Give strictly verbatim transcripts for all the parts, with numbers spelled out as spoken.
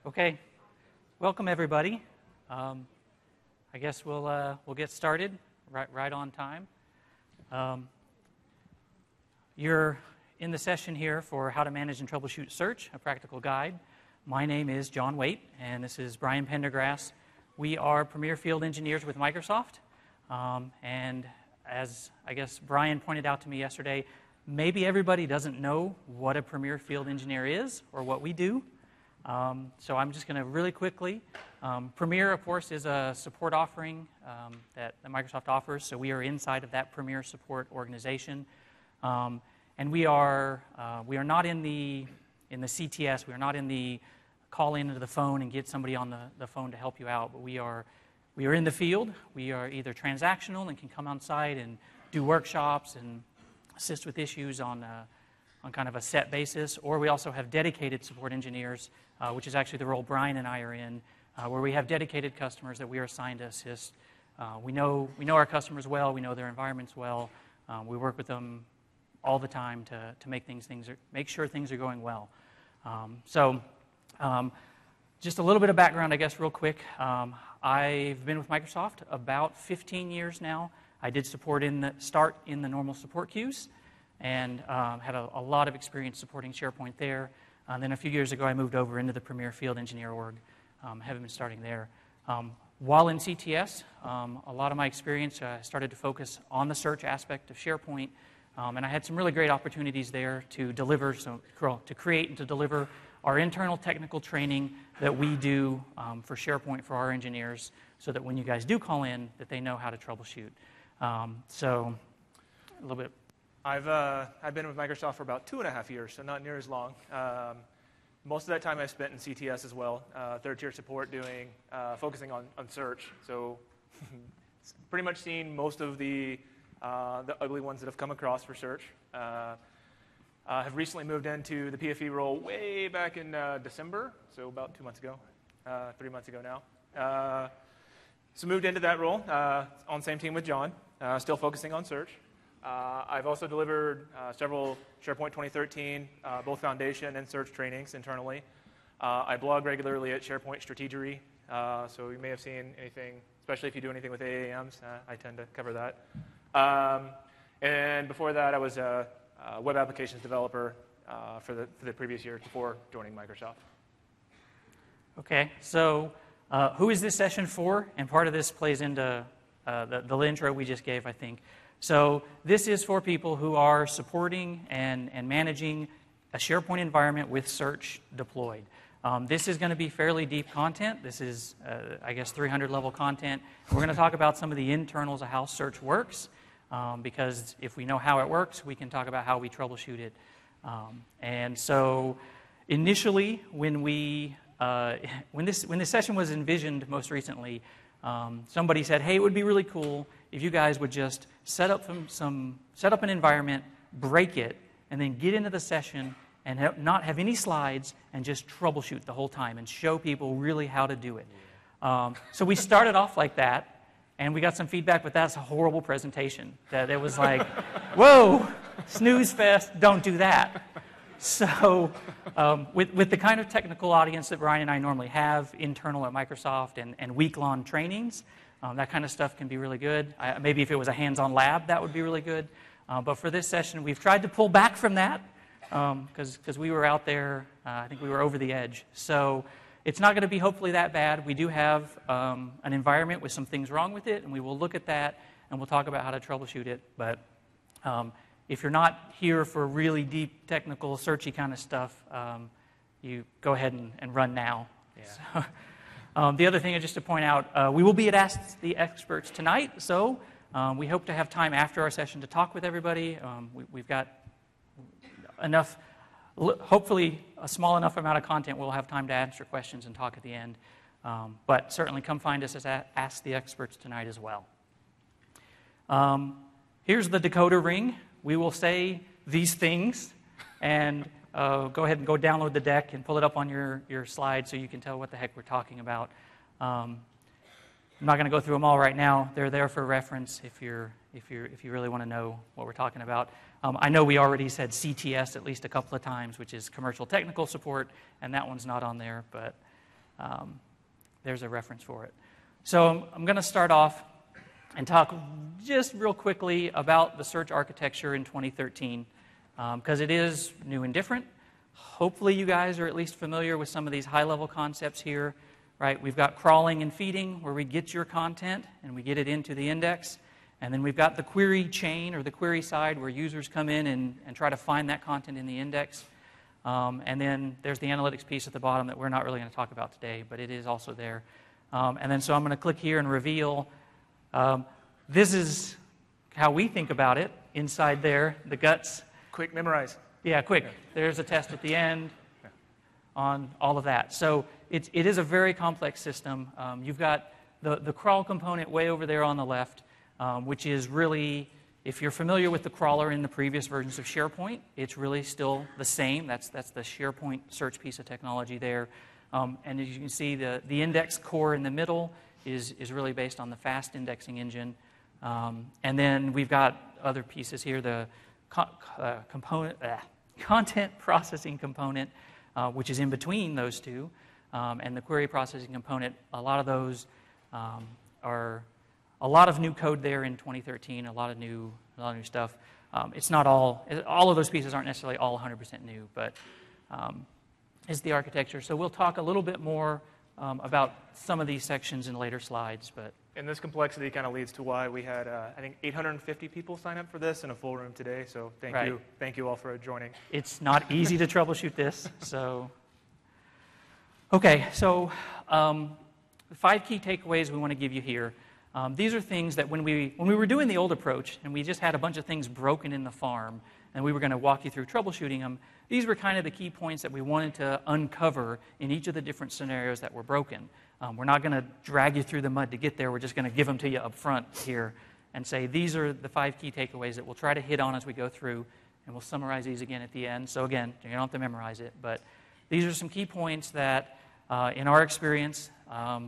Okay, welcome everybody. Um, I guess we'll uh, we'll get started right right on time. Um, you're in the session here for How to Manage and Troubleshoot Search, a practical guide. My name is John Waite, and this is Brian Pendergrass. We are Premier Field Engineers with Microsoft, um, and as I guess Brian pointed out to me yesterday, maybe everybody doesn't know what a Premier Field Engineer is or what we do. Um, so I'm just going to really quickly, um, Premier, of course, is a support offering um, that, that Microsoft offers, so we are inside of that Premier support organization. Um, and we are uh, we are not in the in the C T S, we are not in the call into the phone and get somebody on the, the phone to help you out, but we are we are in the field. We are either transactional and can come on site and do workshops and assist with issues on uh, on kind of a set basis, or we also have dedicated support engineers, uh, which is actually the role Brian and I are in, uh, where we have dedicated customers that we are assigned to assist. Uh, we know we know our customers well, we know their environments well, um, we work with them all the time to to make things things are, make sure things are going well. Um, so, um, just a little bit of background, I guess, real quick. Um, I've been with Microsoft about fifteen years now. I did support in the start in the normal support queues, and um, had a, a lot of experience supporting SharePoint there. Uh, then a few years ago, I moved over into the Premier Field Engineer org. Um, haven't been starting there. Um, while in C T S, um, a lot of my experience uh, started to focus on the search aspect of SharePoint, um, and I had some really great opportunities there to deliver, so, to create and to deliver our internal technical training that we do um, for SharePoint for our engineers, so that when you guys do call in, that they know how to troubleshoot. Um, so, a little bit. I've uh, I've been with Microsoft for about two and a half years, so not near as long. Um, most of that time I spent in C T S as well, uh, third tier support, doing uh, focusing on, on search. So pretty much seen most of the uh, the ugly ones that have come across for search. Uh, uh, have recently moved into the P F E role way back in uh, December, so about two months ago, uh, three months ago now. Uh, so moved into that role uh, on the same team with John, uh, still focusing on search. Uh, I've also delivered uh, several SharePoint twenty thirteen, uh, both foundation and search trainings internally. Uh, I blog regularly at SharePoint Strategery, uh, so you may have seen anything, especially if you do anything with A A Ms, uh, I tend to cover that. Um, and before that, I was a, a web applications developer uh, for, the, for the previous year before joining Microsoft. Okay, so uh, who is this session for? And part of this plays into uh, the, the intro we just gave, I think. So this is for people who are supporting and, and managing a SharePoint environment with search deployed. Um, this is going to be fairly deep content. This is, uh, I guess, three hundred level content. We're going to talk about some of the internals of how search works, um, because if we know how it works, we can talk about how we troubleshoot it. Um, and so initially, when we uh, when this when this session was envisioned most recently, um, somebody said, "Hey, it would be really cool if you guys would just set up some, some set up an environment, break it, and then get into the session and ha- not have any slides and just troubleshoot the whole time and show people really how to do it." Um, so we started off like that, and we got some feedback, but that's a horrible presentation. That it was like, whoa, snooze fest, don't do that. So um, with, with the kind of technical audience that Brian and I normally have internal at Microsoft and, and week-long trainings, Um, that kind of stuff can be really good. I, maybe if it was a hands-on lab, that would be really good. Uh, but for this session, we've tried to pull back from that because um, we were out there. Uh, I think we were over the edge. So it's not going to be hopefully that bad. We do have um, an environment with some things wrong with it, and we will look at that, and we'll talk about how to troubleshoot it. But um, if you're not here for really deep technical, searchy kind of stuff, um, you go ahead and, and run now. Yeah. So, Um, the other thing is just to point out, uh, we will be at Ask the Experts tonight, so um, we hope to have time after our session to talk with everybody. Um, we, we've got enough, hopefully a small enough amount of content we'll have time to answer questions and talk at the end. Um, but certainly come find us at Ask the Experts tonight as well. Um, here's the decoder ring. We will say these things, and Uh, go ahead and go download the deck and pull it up on your, your slide so you can tell what the heck we're talking about. Um, I'm not going to go through them all right now. They're there for reference if you're if you if you really want to know what we're talking about. Um, I know we already said C T S at least a couple of times, which is Commercial Technical Support, and that one's not on there. But um, there's a reference for it. So I'm, I'm going to start off and talk just real quickly about the search architecture in twenty thirteen, because um, it is new and different. Hopefully you guys are at least familiar with some of these high-level concepts here, right? We've got crawling and feeding, where we get your content and we get it into the index. And then we've got the query chain, or the query side, where users come in and, and try to find that content in the index. Um, and then there's the analytics piece at the bottom that we're not really going to talk about today, but it is also there. Um, and then so I'm going to click here and reveal. Um, this is how we think about it inside there, the guts. Quick, memorize. Yeah, quick. Yeah. There's a test at the end Yeah. on all of that. So it, it is a very complex system. Um, you've got the, the crawl component way over there on the left, um, which is really, if you're familiar with the crawler in the previous versions of SharePoint, it's really still the same. That's, that's the SharePoint search piece of technology there. Um, and as you can see, the, the index core in the middle is, is really based on the fast indexing engine. Um, and then we've got other pieces here, the co- uh, component, uh, content processing component, uh, which is in between those two, um, and the query processing component. A lot of those um, are a lot of new code there in twenty thirteen, a lot of new, a lot of new stuff. Um, it's not all, all of those pieces aren't necessarily all one hundred percent new, but um, is the architecture. So we'll talk a little bit more um, about some of these sections in later slides, but And this complexity kind of leads to why we had, uh, I think, eight hundred fifty people sign up for this in a full room today. So thank Right. you, thank you all for joining. it's not easy to troubleshoot this. So, okay, so um, five key takeaways we want to give you here. Um, these are things that when we when we were doing the old approach and we just had a bunch of things broken in the farm and we were going to walk you through troubleshooting them, these were kind of the key points that we wanted to uncover in each of the different scenarios that were broken. Um, we're not going to drag you through the mud to get there. We're just going to give them to you up front here and say these are the five key takeaways that we'll try to hit on as we go through, and we'll summarize these again at the end. So again, you don't have to memorize it, but these are some key points that, uh, in our experience, um,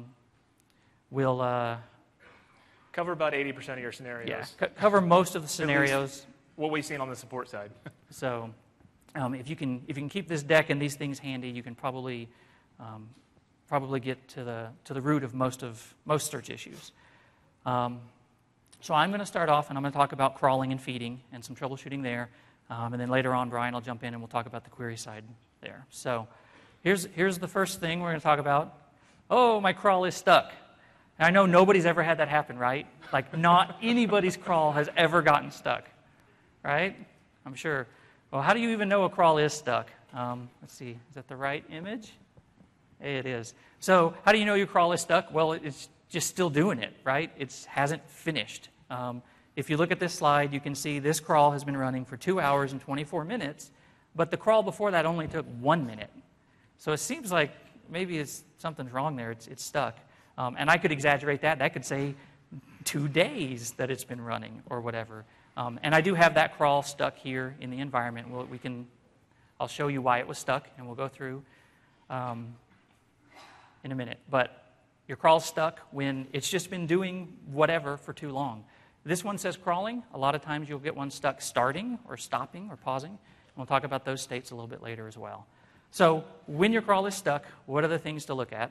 will uh, Cover about eighty percent of your scenarios. yeah, co- cover most of the scenarios. What we've seen on the support side. So um, if you can if you can keep this deck and these things handy, you can probably um, probably get to the to the root of most of most search issues. Um, so I'm going to start off, and I'm going to talk about crawling and feeding and some troubleshooting there, um, and then later on, Brian will jump in and we'll talk about the query side there. So here's here's the first thing we're going to talk about. Oh, my crawl is stuck. And I know nobody's ever had that happen, right? Like not anybody's crawl has ever gotten stuck, right? I'm sure. Well, how do you even know a crawl is stuck? Um, let's see, is that the right image? Hey, it is. So how do you know your crawl is stuck? Well, it's just still doing it, right? It hasn't finished. Um, if you look at this slide, you can see this crawl has been running for two hours and twenty-four minutes, but the crawl before that only took one minute. So it seems like maybe it's, something's wrong there. It's, it's stuck. Um, and I could exaggerate that. That could say two days that it's been running or whatever. Um, and I do have that crawl stuck here in the environment. We'll, we can, I'll show you why it was stuck, and we'll go through um, in a minute. But your crawl's stuck when it's just been doing whatever for too long. This one says crawling. A lot of times you'll get one stuck starting or stopping or pausing. And we'll talk about those states a little bit later as well. So when your crawl is stuck, what are the things to look at?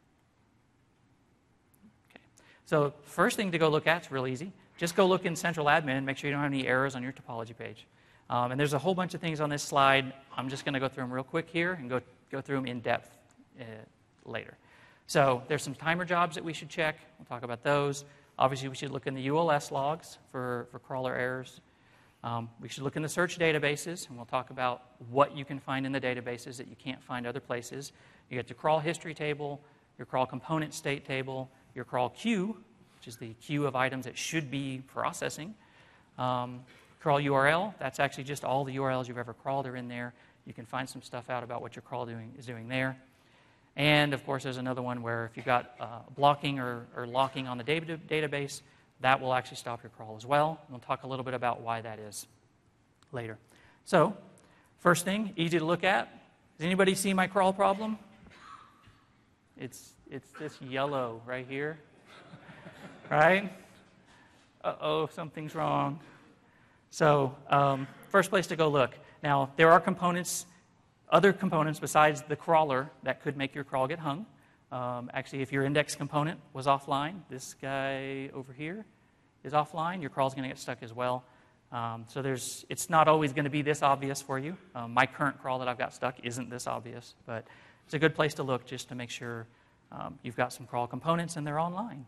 So first thing to go look at is real easy. Just go look in Central Admin and make sure you don't have any errors on your topology page. Um, and there's a whole bunch of things on this slide. I'm just going to go through them real quick here and go, go through them in depth uh, later. So there's some timer jobs that we should check. We'll talk about those. Obviously, we should look in the U L S logs for, for crawler errors. Um, we should look in the search databases, and we'll talk about what you can find in the databases that you can't find other places. You get your crawl history table, your crawl component state table, your crawl queue, which is the queue of items that should be processing. Um, crawl U R L, that's actually just all the U R Ls you've ever crawled are in there. You can find some stuff out about what your crawl doing, is doing there. And, of course, there's another one where if you've got uh, blocking or, or locking on the data, database, that will actually stop your crawl as well. And we'll talk a little bit about why that is later. So, first thing, easy to look at. Does anybody see my crawl problem? It's It's this yellow right here, right? Uh-oh, something's wrong. So um, first place to go look. Now, there are components, other components besides the crawler that could make your crawl get hung. Um, actually, if your index component was offline, this guy over here is offline, your crawl is going to get stuck as well. Um, so there's, it's not always going to be this obvious for you. Um, my current crawl that I've got stuck isn't this obvious, but it's a good place to look just to make sure um, you've got some crawl components and they're online.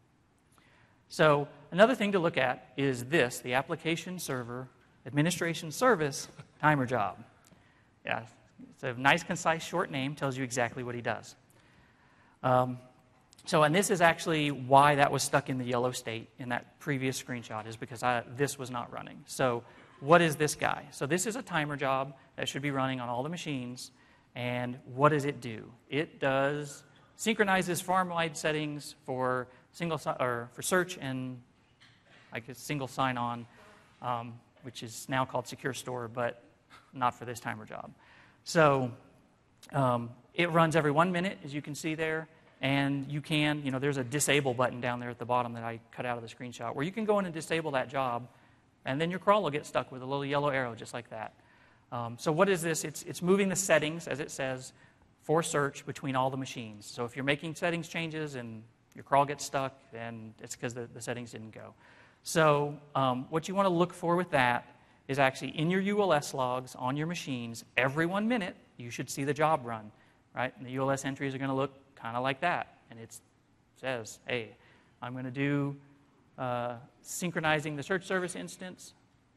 So another thing to look at is this, the application server administration service timer job. Yeah, it's a nice, concise, short name, tells you exactly what he does. Um, so, and this is actually why that was stuck in the yellow state in that previous screenshot, is because I, this was not running. So what is this guy? So this is a timer job that should be running on all the machines. And what does it do? It does synchronizes farm-wide settings for single or for search and I guess single sign-on, um, which is now called Secure Store, but not for this timer job. So um, it runs every one minute, as you can see there, and you can, you know, there's a disable button down there at the bottom that I cut out of the screenshot, where you can go in and disable that job, and then your crawl will get stuck with a little yellow arrow just like that. Um, so what is this? It's, it's moving the settings, as it says, for search between all the machines. So if you're making settings changes and your crawl gets stuck, then it's because the, the settings didn't go. So um, what you want to look for with that is actually in your U L S logs on your machines, every one minute, you should see the job run, right? And the U L S entries are going to look kind of like that. And it says, hey, I'm going to do uh, synchronizing the search service instance.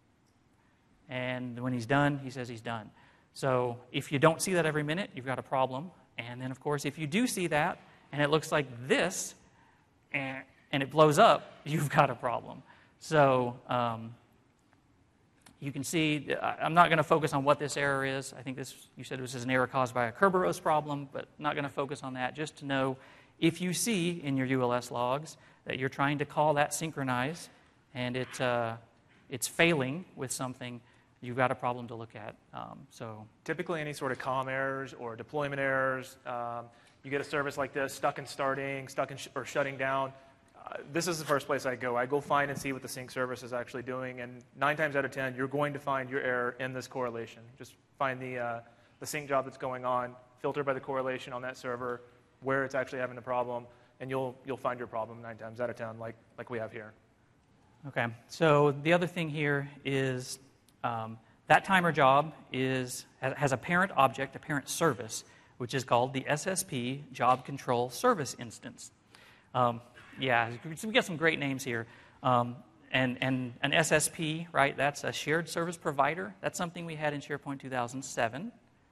And when he's done, he says he's done. So if you don't see that every minute, you've got a problem. And then, of course, if you do see that, and it looks like this, and it blows up, you've got a problem. So um, you can see, I'm not going to focus on what this error is. I think this, you said this is an error caused by a Kerberos problem, but not going to focus on that. Just to know, if you see in your U L S logs that you're trying to call that synchronize, and it, uh, it's failing with something, you've got a problem to look at. Um, so typically any sort of COM errors or deployment errors, um, you get a service like this, stuck in starting, stuck in sh- or shutting down, uh, this is the first place I go. I go find and see what the sync service is actually doing, and nine times out of ten, you're going to find your error in this correlation. Just find the, uh, the sync job that's going on, filter by the correlation on that server, where it's actually having the problem, and you'll, you'll find your problem nine times out of ten, like, like we have here. Okay, so the other thing here is um, that timer job is, has a parent object, a parent service, which is called the S S P Job Control Service Instance. Um, yeah, so we got some great names here. Um, and, and an S S P, right, that's a shared service provider. That's something we had in SharePoint two thousand seven.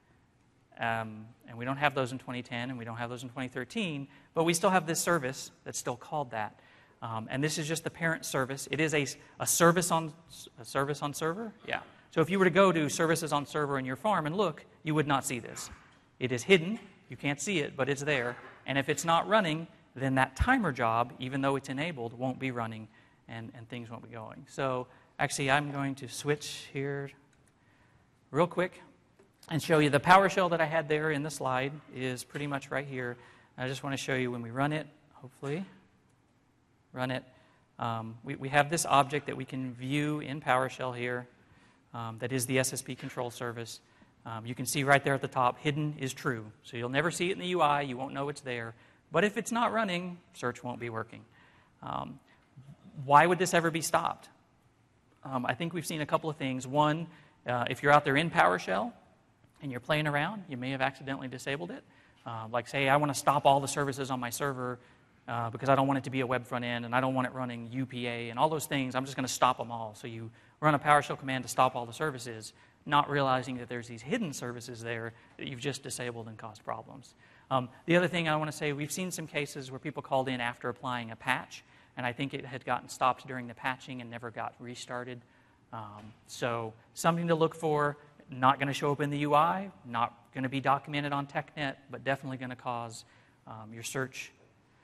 Um, and we don't have those in twenty ten, and we don't have those in twenty thirteen, but we still have this service that's still called that. Um, and this is just the parent service. It is a, a service on a service on server. Yeah. So if you were to go to services on server in your farm and look, you would not see this. It is hidden. You can't see it, but it's there. And if it's not running, then that timer job, even though it's enabled, won't be running, and, and things won't be going. So actually, I'm going to switch here real quick and show you the PowerShell that I had there in the slide is pretty much right here. I just want to show you when we run it, hopefully. Run it. Um, we, we have this object that we can view in PowerShell here um, that is the S S P control service. Um, you can see right there at the top, hidden is true. So you'll never see it in the U I. You won't know it's there. But if it's not running, search won't be working. Um, why would this ever be stopped? Um, I think we've seen a couple of things. One, uh, if you're out there in PowerShell and you're playing around, you may have accidentally disabled it. Uh, like say, I want to stop all the services on my server uh, because I don't want it to be a web front end, and I don't want it running U P A and all those things. I'm just going to stop them all. So you run a PowerShell command to stop all the services, not realizing that there's these hidden services there that you've just disabled and caused problems. Um, the other thing I want to say, we've seen some cases where people called in after applying a patch, and I think it had gotten stopped during the patching and never got restarted. Um, so something to look for, not going to show up in the U I, not going to be documented on TechNet, but definitely going to cause um, your search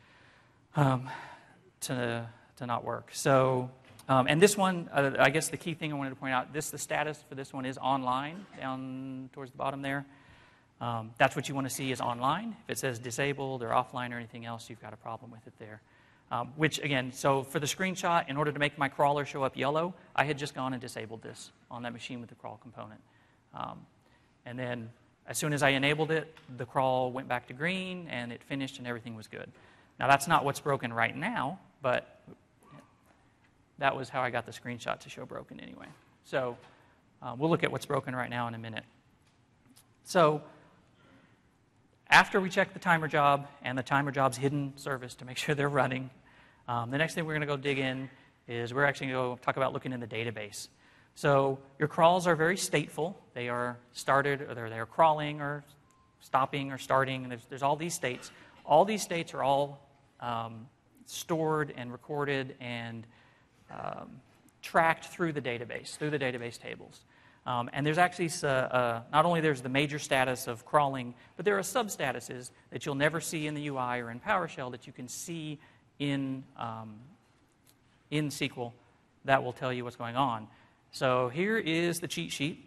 um, to, to not work. So, um, and this one, uh, I guess the key thing I wanted to point out, this the status for this one is online, down towards the bottom there. Um, that's what you want to see is online. If it says disabled or offline or anything else, you've got a problem with it there. Um, which, again, so for the screenshot, in order to make my crawler show up yellow, I had just gone and disabled this on that machine with the crawl component. Um, and then as soon as I enabled it, the crawl went back to green, and it finished, and everything was good. Now, that's not what's broken right now, but that was how I got the screenshot to show broken anyway. So uh, we'll look at what's broken right now in a minute. So after we check the timer job and the timer job's hidden service to make sure they're running, um, the next thing we're going to go dig in is we're actually going to go talk about looking in the database. So your crawls are very stateful. They are started, or they're, they're crawling, or stopping, or starting. And there's, there's all these states. All these states are all um, stored and recorded and um, tracked through the database, through the database tables. Um, and there's actually, uh, uh, not only there's the major status of crawling, but there are sub-statuses that you'll never see in the U I or in PowerShell that you can see in, um, in S Q L that will tell you what's going on. So here is the cheat sheet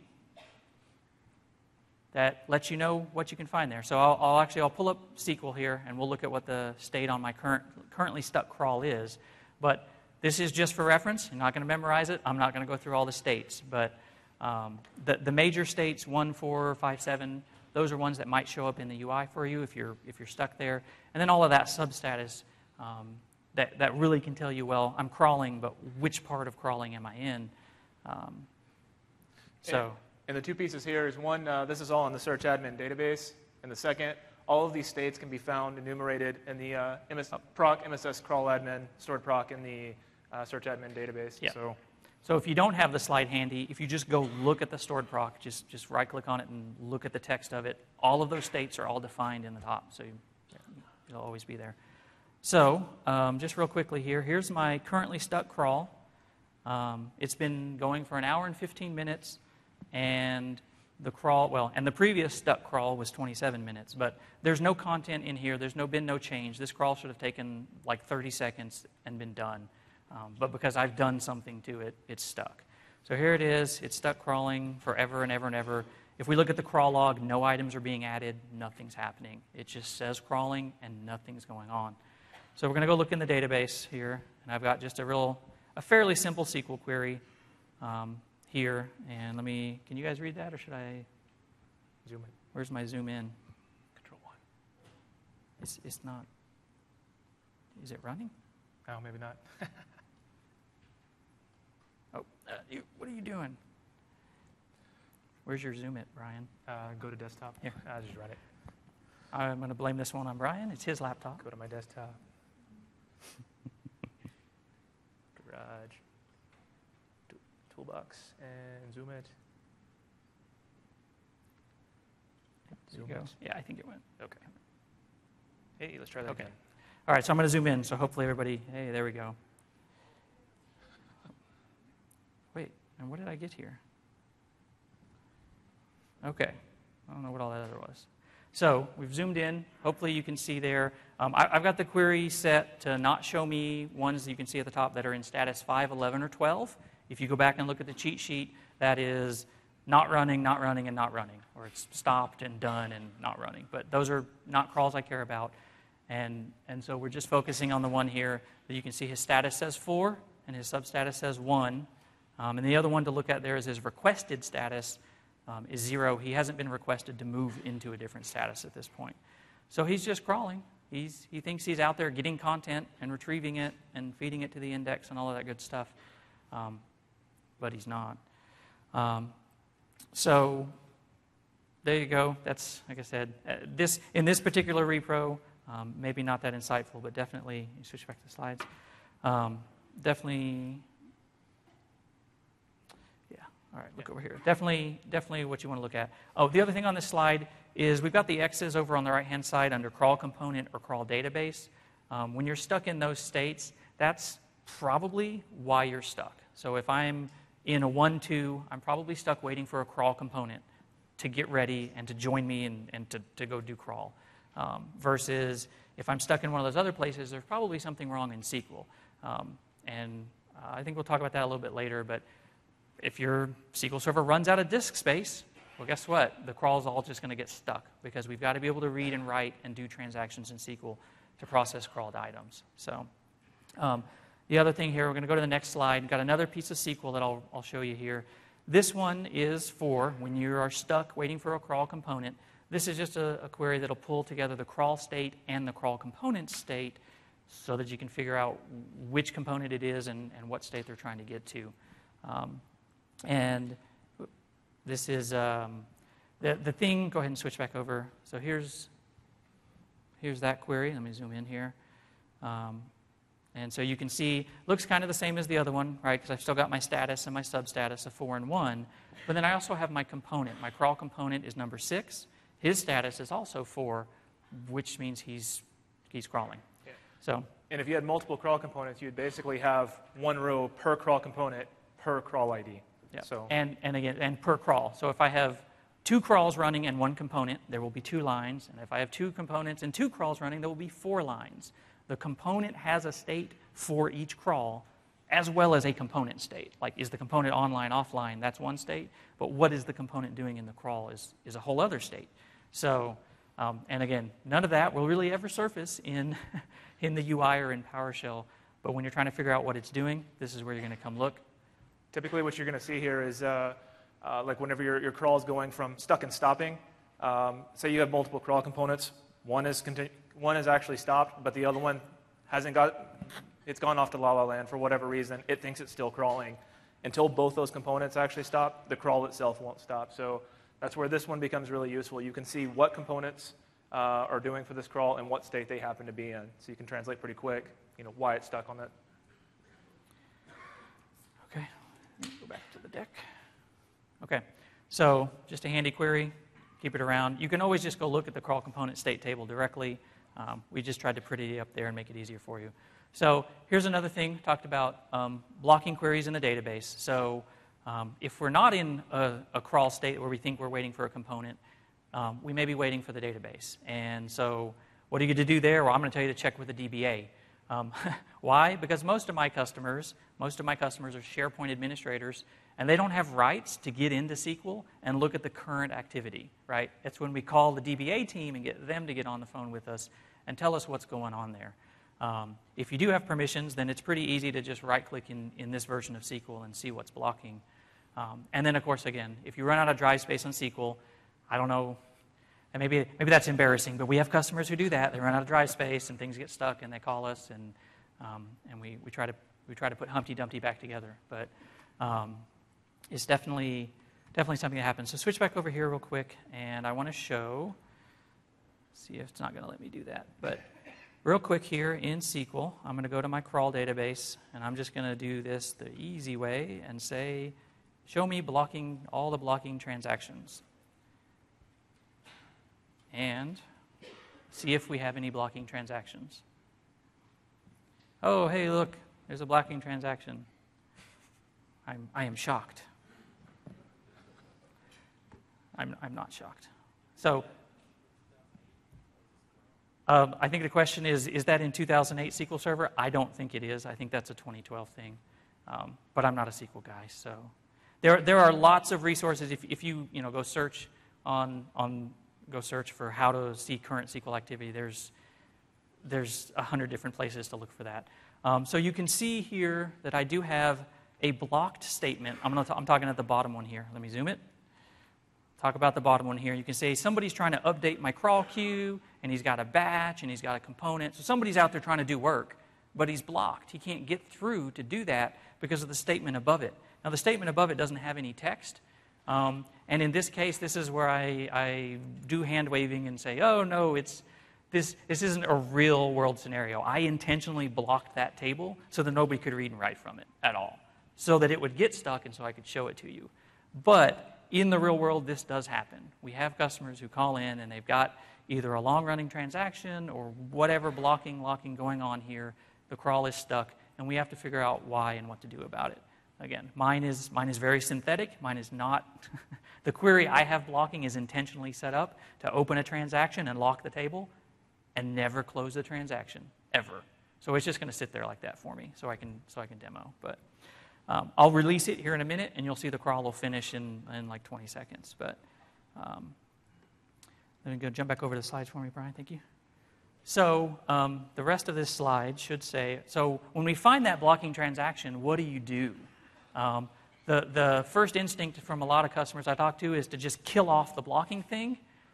that lets you know what you can find there. So I'll, I'll actually, I'll pull up S Q L here, and we'll look at what the state on my current, currently stuck crawl is. But this is just for reference. You're not going to memorize it. I'm not going to go through all the states. But um, the, the major states, one, four, five, seven, those are ones that might show up in the U I for you if you're, if you're stuck there. And then all of that substatus um, that, that really can tell you, well, I'm crawling, but which part of crawling am I in? Um, so... And, and the two pieces here is one, uh, this is all in the search admin database. And the second, all of these states can be found enumerated in the uh, M S, proc M S S crawl admin, stored proc in the uh, search admin database. Yeah. So, so if you don't have the slide handy, if you just go look at the stored proc, just, just right-click on it and look at the text of it, all of those states are all defined in the top, so you, it'll always be there. So um, just real quickly here, here's my currently stuck crawl. Um, it's been going for an hour and fifteen minutes, and the crawl, well, and the previous stuck crawl was twenty-seven minutes, but there's no content in here. There's no been no change. This crawl should have taken like thirty seconds and been done. Um, but because I've done something to it, it's stuck. So here it is. It's stuck crawling forever and ever and ever. If we look at the crawl log, no items are being added. Nothing's happening. It just says crawling, and nothing's going on. So we're going to go look in the database here, and I've got just a real, a fairly simple S Q L query um, here. And let me, can you guys read that, or should I zoom in. Where's my zoom in? Control one. It's, it's not, is it running? Oh, maybe not. Oh, uh, you, what are you doing? Where's your zoom it, Brian? Uh, go to desktop. Here. I'll just run it. I'm going to blame this one on Brian. It's his laptop. Go to my desktop. Garage. Toolbox. And zoom it. There you Zoom go. it. Yeah, I think it went. Okay. Hey, let's try that Okay. again. All right, so I'm going to zoom in, so hopefully everybody, hey, there we go. Wait, and what did I get here? Okay, I don't know what all that other was. So we've zoomed in. Hopefully you can see there. Um, I, I've got the query set to not show me ones that you can see at the top that are in status five, eleven, or twelve. If you go back and look at the cheat sheet, that is not running, not running, and not running, or it's stopped and done and not running. But those are not crawls I care about. And, and so we're just focusing on the one here that you can see his status says four and his substatus says one. Um, and the other one to look at there is his requested status um, is zero. He hasn't been requested to move into a different status at this point. So he's just crawling. He's, he thinks he's out there getting content and retrieving it and feeding it to the index and all of that good stuff. Um, but he's not. Um, so there you go. That's, like I said, uh, this in this particular repro, Um, maybe not that insightful, but definitely, you switch back to the slides, um, definitely, yeah, all right, look yeah. over here. Definitely, definitely what you want to look at. Oh, the other thing on this slide is we've got the X's over on the right-hand side under crawl component or crawl database. Um, when you're stuck in those states, that's probably why you're stuck. So if I'm in a one two, I'm probably stuck waiting for a crawl component to get ready and to join me and, and to, to go do crawl. Um, versus if I'm stuck in one of those other places, there's probably something wrong in S Q L. Um, and uh, I think we'll talk about that a little bit later, but if your S Q L server runs out of disk space, well, guess what? The crawl's all just going to get stuck because we've got to be able to read and write and do transactions in S Q L to process crawled items. So um, the other thing here, we're going to go to the next slide. We've got another piece of S Q L that I'll, I'll show you here. This one is for when you are stuck waiting for a crawl component. this is just a, a query that'll pull together the crawl state and the crawl component state so that you can figure out which component it is and, and what state they're trying to get to. Um, and this is um, the, the thing, go ahead and switch back over. So here's, here's that query. Let me zoom in here. Um, and so you can see, looks kind of the same as the other one, right? Because I've still got my status and my substatus of four and one. But then I also have my component. My crawl component is number six. His status is also four, which means he's, he's crawling. Yeah. So, and if you had multiple crawl components, you'd basically have one row per crawl component per crawl I D. yeah. So, and, and again, and per crawl. So if I have two crawls running and one component, there will be two lines. And if I have two components and two crawls running, there will be four lines. The component has a state for each crawl, as well as a component state. Like, is the component online, offline? That's one state. But what is the component doing in the crawl is, is a whole other state. So, um, and again, none of that will really ever surface in, in the U I or in PowerShell. But when you're trying to figure out what it's doing, this is where you're going to come look. Typically what you're going to see here is, uh, uh, like whenever your, your crawl is going from stuck and stopping, um, say you have multiple crawl components, one is, conti- one is actually stopped, but the other one hasn't got, it's gone off to La La Land for whatever reason. It thinks it's still crawling. Until both those components actually stop, the crawl itself won't stop. So that's where this one becomes really useful. You can see what components uh, are doing for this crawl and what state they happen to be in. So you can translate pretty quick, you know, why it's stuck on that. Okay, let me go back to the deck. Okay, so just a handy query. Keep it around. You can always just go look at the crawl component state table directly. Um, we just tried to pretty it up there and make it easier for you. So here's another thing, talked about um, blocking queries in the database. So um, if we're not in a, a crawl state where we think we're waiting for a component, um, we may be waiting for the database. And so what are you going to do there? Well, I'm going to tell you to check with the D B A. Um, why? Because most of my customers, most of my customers are SharePoint administrators, and they don't have rights to get into S Q L and look at the current activity, right? It's when we call the D B A team and get them to get on the phone with us and tell us what's going on there. Um, if you do have permissions, then it's pretty easy to just right-click in, in this version of S Q L and see what's blocking. Um, and then, of course, again, if you run out of drive space on S Q L, I don't know, and maybe maybe that's embarrassing, but we have customers who do that. They run out of drive space and things get stuck, and they call us, and um, and we, we try to we try to put Humpty Dumpty back together. But um, it's definitely definitely something that happens. So switch back over here real quick, and I want to show. See if it's not going to let me do that, but. Real quick here in S Q L, I'm going to go to my crawl database, and I'm just going to do this the easy way and say, show me blocking all the blocking transactions. And see if we have any blocking transactions. Oh, hey, look, there's a blocking transaction. I'm, I am shocked. I'm, I'm not shocked. So, Um, I think the question is, is that in two thousand eight S Q L Server? I don't think it is. I think that's a twenty twelve thing. Um, but I'm not a S Q L guy, so. There, there are lots of resources. If, if you, you know, go search on, on, go search for how to see current S Q L activity, there's, there's a hundred different places to look for that. Um, so you can see here that I do have a blocked statement. I'm, gonna t- I'm talking at the bottom one here. Let me zoom it. Talk about the bottom one here. You can say somebody's trying to update my crawl queue, and he's got a batch, and he's got a component. So somebody's out there trying to do work, but he's blocked. He can't get through to do that because of the statement above it. Now, the statement above it doesn't have any text. Um, and in this case, this is where I, I do hand-waving and say, oh, no, it's this, this isn't a real-world scenario. I intentionally blocked that table so that nobody could read and write from it at all, so that it would get stuck and so I could show it to you. But in the real world, this does happen. We have customers who call in and they've got either a long-running transaction or whatever blocking, locking going on here. The crawl is stuck, and we have to figure out why and what to do about it. Again, mine is mine is very synthetic. Mine is not. The query I have blocking is intentionally set up to open a transaction and lock the table and never close the transaction, ever. So it's just going to sit there like that for me so I can so I can demo. But Um, I'll release it here in a minute, and you'll see the crawl will finish in, in like twenty seconds. But um, let me go jump back over the slides for me, Brian. Thank you. So um, the rest of this slide should say, so when we find that blocking transaction, what do you do? Um, the, the first instinct from a lot of customers I talk to is to just kill off the blocking thing.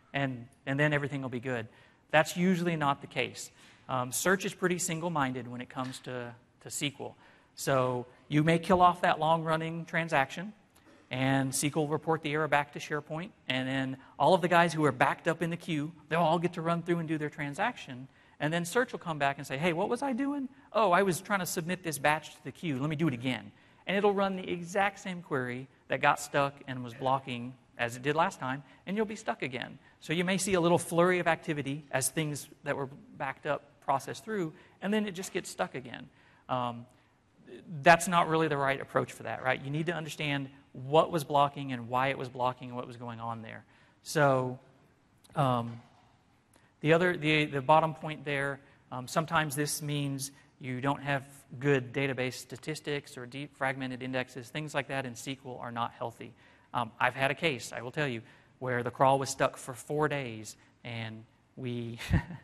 and, and then everything will be good. That's usually not the case. Um, search is pretty single-minded when it comes to, to S Q L. So you may kill off that long-running transaction, and S Q L will report the error back to SharePoint, and then all of the guys who are backed up in the queue, they'll all get to run through and do their transaction, and then search will come back and say, hey, what was I doing? Oh, I was trying to submit this batch to the queue. Let me do it again. And it'll run the exact same query that got stuck and was blocking as it did last time, and you'll be stuck again. So you may see a little flurry of activity as things that were backed up process through, and then it just gets stuck again. Um, that's not really the right approach for that, right? You need to understand what was blocking and why it was blocking and what was going on there. So um, the other, the, the bottom point there, um, sometimes this means you don't have good database statistics or deep fragmented indexes. Things like that in S Q L are not healthy. Um, I've had a case, I will tell you, where the crawl was stuck for four days and we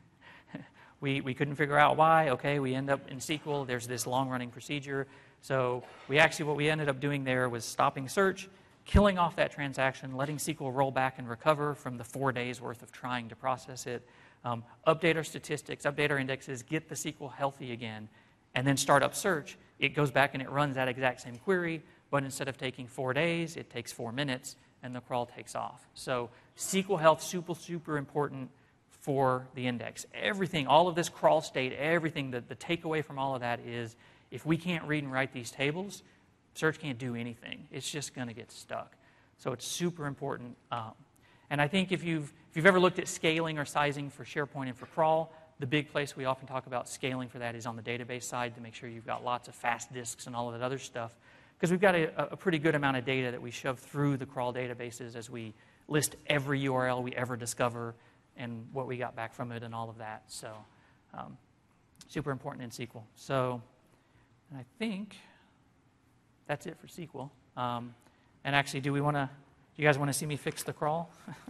we we couldn't figure out why. Okay, we end up in S Q L. There's this long-running procedure. So we actually, what we ended up doing there was stopping search, killing off that transaction, letting S Q L roll back and recover from the four days worth of trying to process it, um, update our statistics, update our indexes, get the S Q L healthy again, and then start up search. It goes back and it runs that exact same query, but instead of taking four days, it takes four minutes, and the crawl takes off. So S Q L health, super, super important for the index. Everything, all of this crawl state, everything, the, the takeaway from all of that is if we can't read and write these tables, search can't do anything. It's just going to get stuck. So it's super important. Um, and I think if you've, if you've ever looked at scaling or sizing for SharePoint and for crawl, the big place we often talk about scaling for that is on the database side to make sure you've got lots of fast disks and all of that other stuff. Because we've got a, a pretty good amount of data that we shove through the crawl databases as we list every U R L we ever discover and what we got back from it and all of that. So um, super important in S Q L. So and I think that's it for S Q L. Um, and actually, do we want to, do you guys want to see me fix the crawl?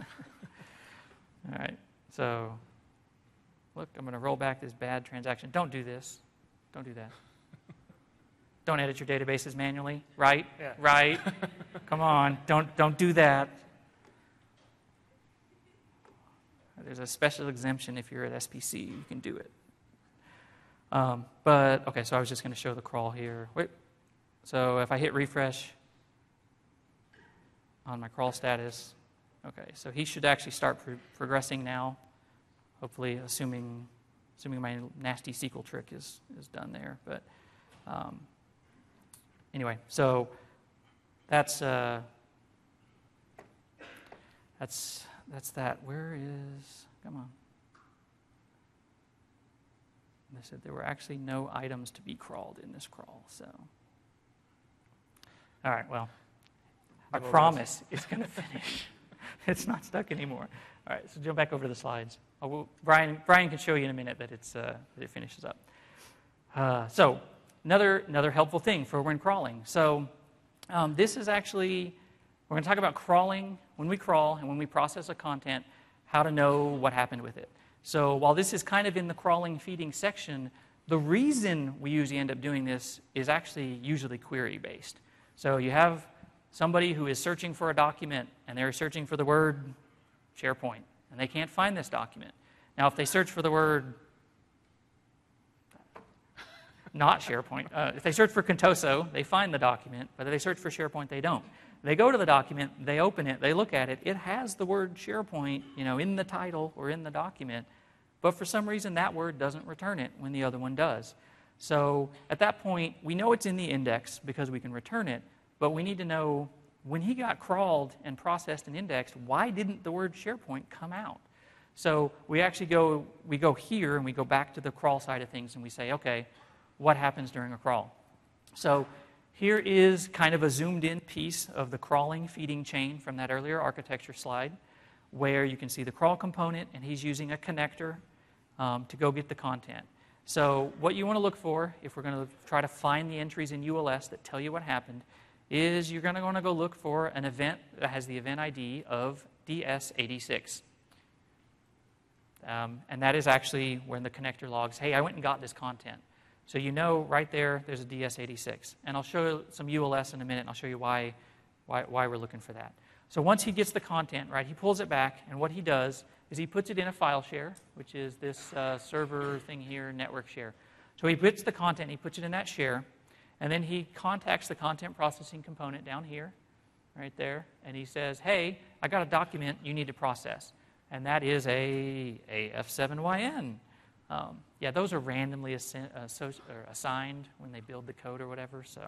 All right. So look, I'm going to roll back this bad transaction. Don't do this. Don't do that. Don't edit your databases manually, right? Yeah. Right. Come on, don't don't do that. There's a special exemption if you're at S P C, you can do it. Um, but okay, so I was just going to show the crawl here. Wait. So if I hit refresh on my crawl status, okay, so he should actually start pro- progressing now. Hopefully, assuming assuming my nasty S Q L trick is is done there, but. Um, Anyway, so that's uh, that's that's that. Where is? Come on. They said there were actually no items to be crawled in this crawl. So, all right. Well, I promise it's going to finish. It's not stuck anymore. All right. So jump back over to the slides. Oh, well, Brian Brian can show you in a minute that it's uh, that it finishes up. Uh, so. Another, another helpful thing for when crawling. So um, this is actually, we're going to talk about crawling, when we crawl and when we process a content, how to know what happened with it. So while this is kind of in the crawling feeding section, the reason we usually end up doing this is actually usually query-based. So you have somebody who is searching for a document, and they're searching for the word SharePoint, and they can't find this document. Now, if they search for the word not SharePoint. Uh, if they search for Contoso, they find the document, but if they search for SharePoint, they don't. They go to the document, they open it, they look at it, it has the word SharePoint, you know, in the title or in the document, but for some reason that word doesn't return it when the other one does. So at that point, we know it's in the index because we can return it, but we need to know when he got crawled and processed and indexed, why didn't the word SharePoint come out? So we actually go, we go here and we go back to the crawl side of things and we say, okay, what happens during a crawl? So here is kind of a zoomed in piece of the crawling feeding chain from that earlier architecture slide where you can see the crawl component and he's using a connector um, to go get the content. So what you want to look for if we're going to try to find the entries in U L S that tell you what happened is you're going to want to go look for an event that has the event I D of D S eighty-six. Um, and that is actually when the connector logs, hey, I went and got this content. So you know right there, there's a D S eighty-six. And I'll show you some U L S in a minute, and I'll show you why, why, why we're looking for that. So once he gets the content, right, he pulls it back, and what he does is he puts it in a file share, which is this uh, server thing here, network share. So he puts the content, he puts it in that share, and then he contacts the content processing component down here, right there, and he says, hey, I got a document you need to process, and that is a A F seven Y N. Um, yeah, those are randomly assi- associ- or assigned when they build the code or whatever, so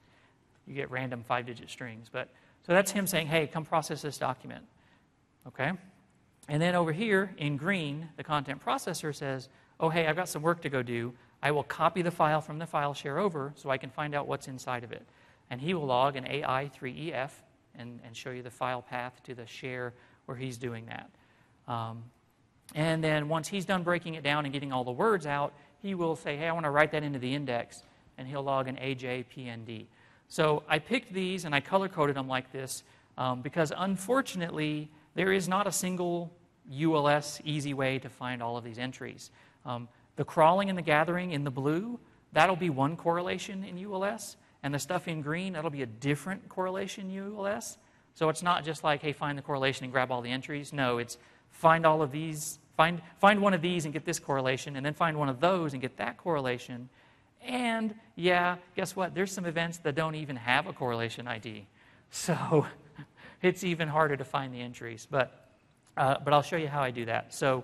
you get random five-digit strings. But so that's him saying, hey, come process this document, okay? And then over here in green, the content processor says, oh, hey, I've got some work to go do. I will copy the file from the file share over so I can find out what's inside of it. And he will log an A I three E F and, and show you the file path to the share where he's doing that. Um, and then once he's done breaking it down and getting all the words out, he will say, hey, I want to write that into the index, and he'll log an A J P N D. So I picked these and I color-coded them like this um, because unfortunately there is not a single U L S easy way to find all of these entries. Um, the crawling and the gathering in the blue, that'll be one correlation in U L S, and the stuff in green, that'll be a different correlation in U L S. So it's not just like, hey, find the correlation and grab all the entries. No, it's find all of these, find, find one of these and get this correlation, and then find one of those and get that correlation. And, yeah, guess what? There's some events that don't even have a correlation I D. So it's even harder to find the entries. But, uh, but I'll show you how I do that. So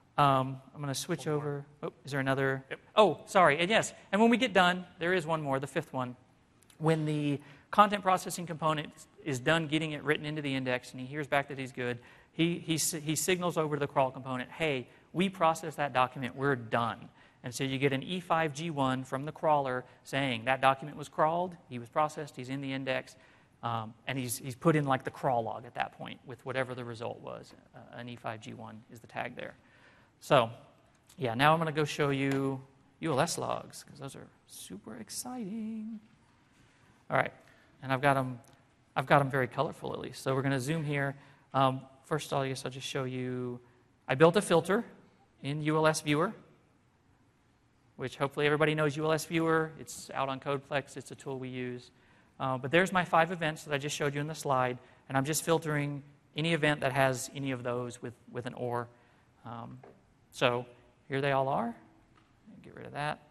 um, I'm going to switch over. Oh, is there another? Yep. Oh, sorry. And yes, and when we get done, there is one more, the fifth one. When the content processing component is done getting it written into the index and he hears back that he's good, he, he, he signals over to the crawl component, hey, we processed that document, we're done. And so you get an E five G one from the crawler saying that document was crawled, he was processed, he's in the index, um, and he's, he's put in like the crawl log at that point with whatever the result was. Uh, an E five G one is the tag there. So, yeah, now I'm going to go show you U L S logs because those are super exciting. All right, and I've got them, I've got them very colorful at least. So we're going to zoom here. Um, first of all, I guess I'll just show you, I built a filter in U L S Viewer, which hopefully everybody knows U L S Viewer. It's out on CodePlex. It's a tool we use. Uh, but there's my five events that I just showed you in the slide, and I'm just filtering any event that has any of those with, with an or. Um, so here they all are. Get rid of that.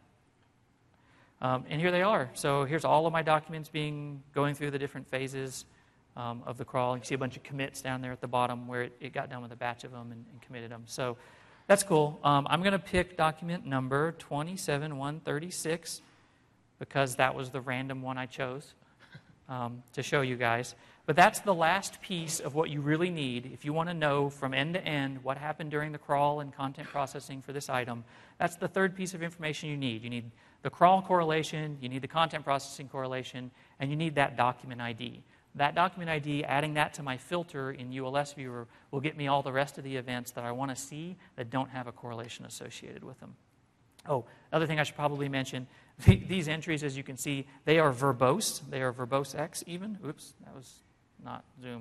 Um, and here they are. So here's all of my documents being going through the different phases um, of the crawl. You can see a bunch of commits down there at the bottom where it, it got done with a batch of them and, and committed them. So that's cool. Um, I'm going to pick document number twenty-seven one thirty-six because that was the random one I chose um, to show you guys. But that's the last piece of what you really need if you want to know from end to end what happened during the crawl and content processing for this item. That's the third piece of information you need. You need the crawl correlation, you need the content processing correlation, and you need that document I D. That document I D, adding that to my filter in U L S Viewer, will get me all the rest of the events that I want to see that don't have a correlation associated with them. Oh, other thing I should probably mention, these entries, as you can see, they are verbose. They are verbose X even. Oops, that was not zoom.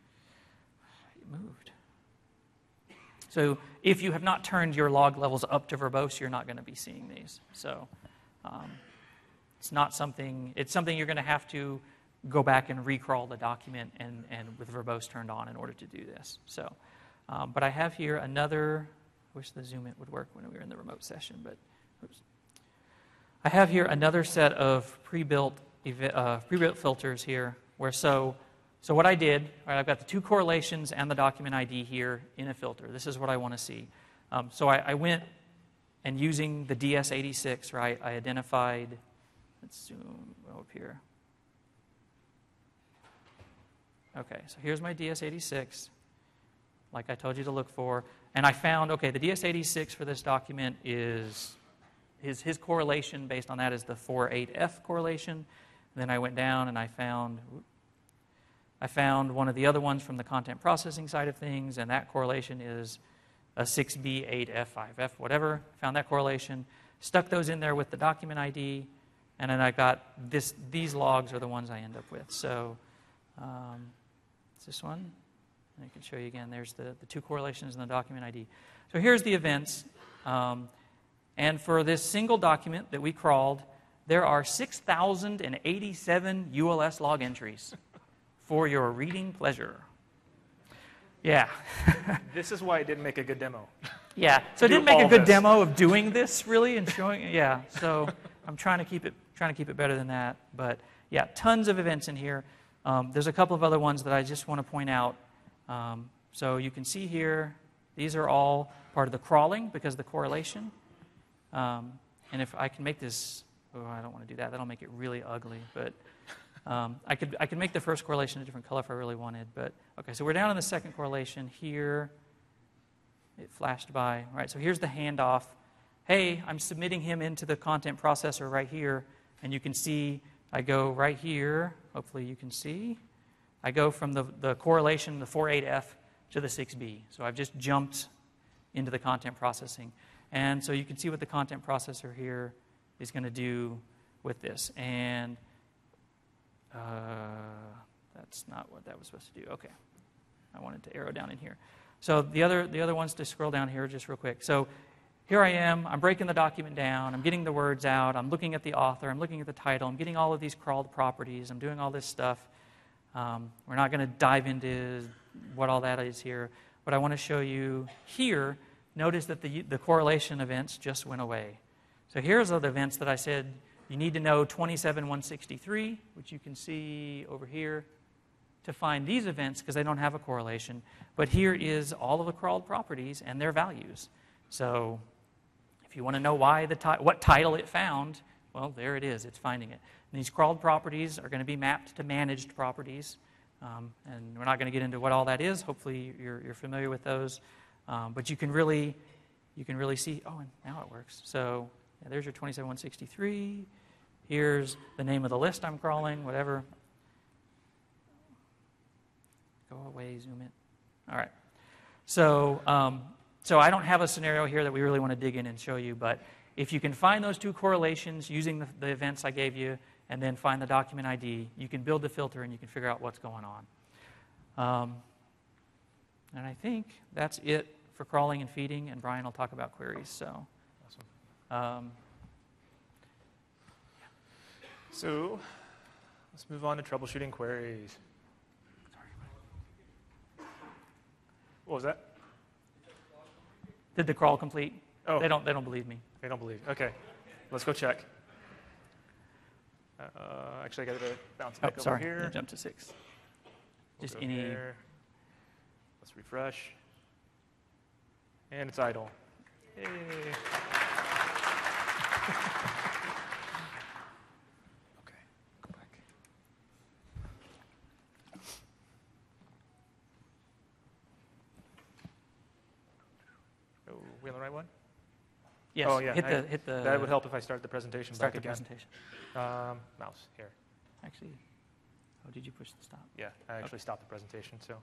It moved. So if you have not turned your log levels up to verbose, you're not going to be seeing these. So um, it's not something, it's something you're going to have to go back and recrawl the document and, and with verbose turned on in order to do this. So, um, but I have here another, I wish the zoom in would work when we were in the remote session, but oops. I have here another set of pre-built uh, pre-built filters here where so So what I did, all right, I've got the two correlations and the document I D here in a filter. This is what I want to see. Um, so I, I went and using the D S eighty-six, right, I identified, let's zoom up here. Okay, so here's my D S eighty-six, like I told you to look for. And I found, okay, the D S eighty-six for this document is, his, his correlation based on that is the four eight F correlation. And then I went down and I found... I found one of the other ones from the content processing side of things, and that correlation is a six B eight F five F, whatever. Found that correlation, stuck those in there with the document I D, and then I got this. These logs are the ones I end up with. So um, it's this one. And I can show you again. There's the, the two correlations in the document I D. So here's the events. Um, and for this single document that we crawled, there are six thousand eighty-seven U L S log entries. For your reading pleasure. Yeah. This is why it didn't make a good demo. Yeah. So it Do didn't make a all good this. demo of doing this really and showing. Yeah. So I'm trying to keep it trying to keep it better than that. But yeah, tons of events in here. Um, there's a couple of other ones that I just want to point out. Um, so you can see here, these are all part of the crawling because of the correlation. Um, and if I can make this, oh, I don't want to do that. That'll make it really ugly. But um, I could I could make the first correlation a different color if I really wanted. But okay, so we're down in the second correlation here. It flashed by. All right, so here's the handoff. Hey, I'm submitting him into the content processor right here, and you can see I go right here. Hopefully you can see. I go from the, the correlation, the four eight F, to the six B. So I've just jumped into the content processing. And so you can see what the content processor here is going to do with this. And uh, that's not what that was supposed to do. Okay. I wanted to arrow down in here. So the other the other ones to scroll down here just real quick. So here I am. I'm breaking the document down. I'm getting the words out. I'm looking at the author. I'm looking at the title. I'm getting all of these crawled properties. I'm doing all this stuff. Um, we're not going to dive into what all that is here. But I want to show you here, notice that the, the correlation events just went away. So here's the events that I said you need to know twenty-seven one sixty-three, which you can see over here, to find these events because they don't have a correlation. But here is all of the crawled properties and their values. So if you want to know why the ti- what title it found, well, there it is. It's finding it. And these crawled properties are going to be mapped to managed properties. Um, and we're not going to get into what all that is. Hopefully you're, you're familiar with those. Um, but you can really you can really see, oh, and now it works. So yeah, there's your twenty-seven one sixty-three. Here's the name of the list I'm crawling, whatever. Go away, zoom in. All right. So, um, so I don't have a scenario here that we really want to dig in and show you, but if you can find those two correlations using the, the events I gave you and then find the document I D, you can build the filter and you can figure out what's going on. Um, and I think that's it for crawling and feeding, and Brian will talk about queries. So, Awesome. um, So let's move on to troubleshooting queries. What was that? did the crawl complete? Oh, They don't. They don't believe me. they don't believe. Okay, let's go check. Uh, actually, I got to bounce Oh, back over sorry. here. I jumped to six. We'll Just go any. here. Let's refresh. And it's idle. Yay. Okay, go back. Oh, we on the right one? Yes. Oh, yeah, Hit I- the. Hit the. That would help if I start the presentation Start back the again. presentation. Um, mouse, here. Actually. Oh, did you push the stop? Yeah, I actually stopped the presentation, so.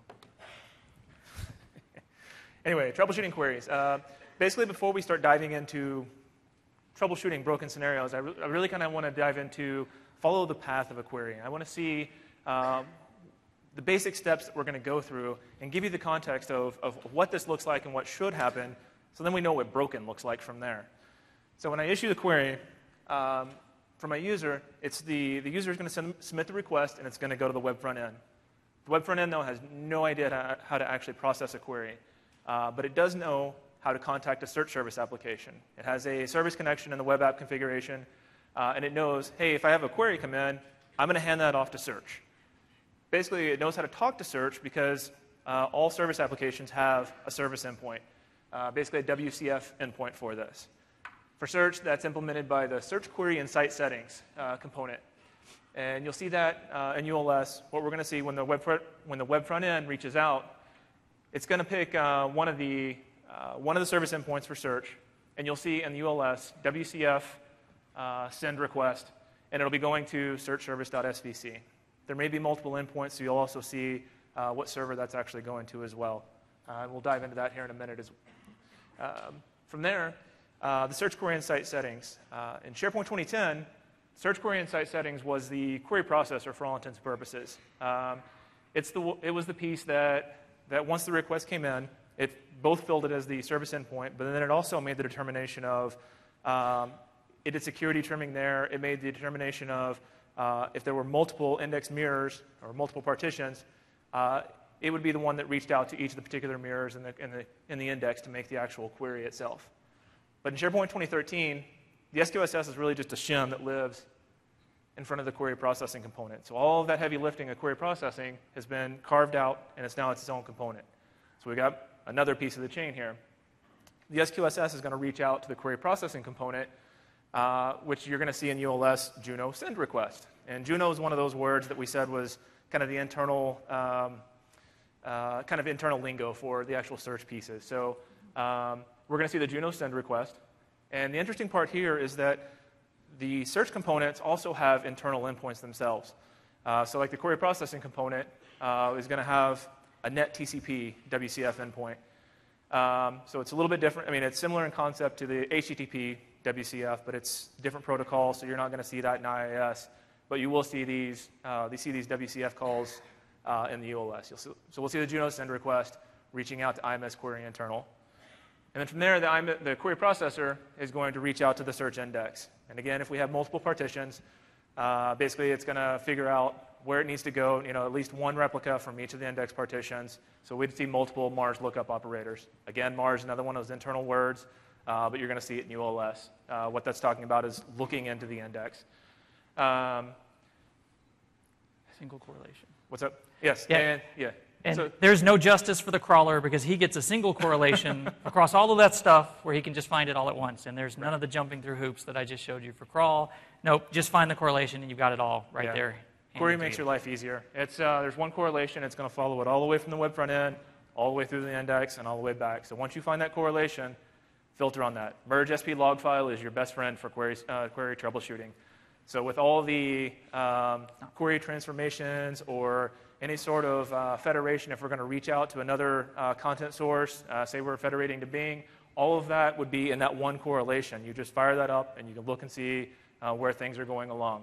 Anyway, troubleshooting queries. Uh, basically, before we start diving into troubleshooting broken scenarios, I, re- I really kind of want to dive into follow the path of a query. I want to see um, the basic steps that we're going to go through and give you the context of, of what this looks like and what should happen, so then we know what broken looks like from there. So when I issue the query, um, for my user, it's the, the user is going to send, submit the request, and it's going to go to the web front end. The web front end, though, has no idea how, how to actually process a query, uh, but it does know how to contact a search service application. It has a service connection in the web app configuration, uh, and it knows, hey, if I have a query come in, I'm going to hand that off to search. Basically, it knows how to talk to search because uh, all service applications have a service endpoint, uh, basically a W C F endpoint for this. For search, that's implemented by the search query and site settings uh, component. And you'll see that uh, in U L S, what we're going to see when the web, front, when the web front end reaches out, it's going to pick uh, one, of the, uh, one of the service endpoints for search, and you'll see in the U L S, W C F uh, send request, and it'll be going to search service dot S V C. There may be multiple endpoints, so you'll also see uh, what server that's actually going to as well. Uh, and we'll dive into that here in a minute. As um, From there, Uh, the search query and site settings. Uh, in SharePoint twenty ten, search query and site settings was the query processor for all intents and purposes. Um, it's the, it was the piece that, that once the request came in, it both filled it as the service endpoint, but then it also made the determination of, um, it did security trimming there. It made the determination of uh, if there were multiple index mirrors or multiple partitions, uh, it would be the one that reached out to each of the particular mirrors in the, in the, in the index to make the actual query itself. But in SharePoint twenty thirteen, the S Q S S is really just a shim that lives in front of the query processing component. So all of that heavy lifting of query processing has been carved out, and it's now its own component. So we got another piece of the chain here. The S Q S S is going to reach out to the query processing component, uh, which you're going to see in U L S Juno send request. And Juno is one of those words that we said was kind of the internal, um, uh, kind of internal lingo for the actual search pieces. So um, we're going to see the Juno send request. And the interesting part here is that the search components also have internal endpoints themselves. Uh, so like the query processing component uh, is going to have a net T C P W C F endpoint. Um, so it's a little bit different. I mean, it's similar in concept to the H T T P W C F, but it's different protocol, so you're not going to see that in I I S. But you will see these, uh, you see these W C F calls uh, in the U L S. You'll see, so we'll see the Juno send request reaching out to I M S query internal. And then from there, the, I M S, the query processor is going to reach out to the search index. And again, if we have multiple partitions, uh, basically it's going to figure out where it needs to go, you know, at least one replica from each of the index partitions. So we'd see multiple Mars lookup operators. Again, Mars, another one of those internal words, uh, but you're going to see it in U L S. Uh, what that's talking about is looking into the index. Um, Single correlation. what's up? Yes. Yeah. And, yeah. And So- there's no justice for the crawler because he gets a single correlation across all of that stuff where he can just find it all at once. And there's none of the jumping through hoops that I just showed you for crawl. Nope, just find the correlation and you've got it all right Yeah. there. Query handed to makes you. your life easier. It's, uh, there's one correlation. It's going to follow it all the way from the web front end, all the way through the index, and all the way back. So once you find that correlation, filter on that. Merge S P log file is your best friend for query, uh, query troubleshooting. So with all the um, query transformations or any sort of uh, federation, if we're going to reach out to another uh, content source, uh, say we're federating to Bing, all of that would be in that one correlation. You just fire that up, and you can look and see uh, where things are going along.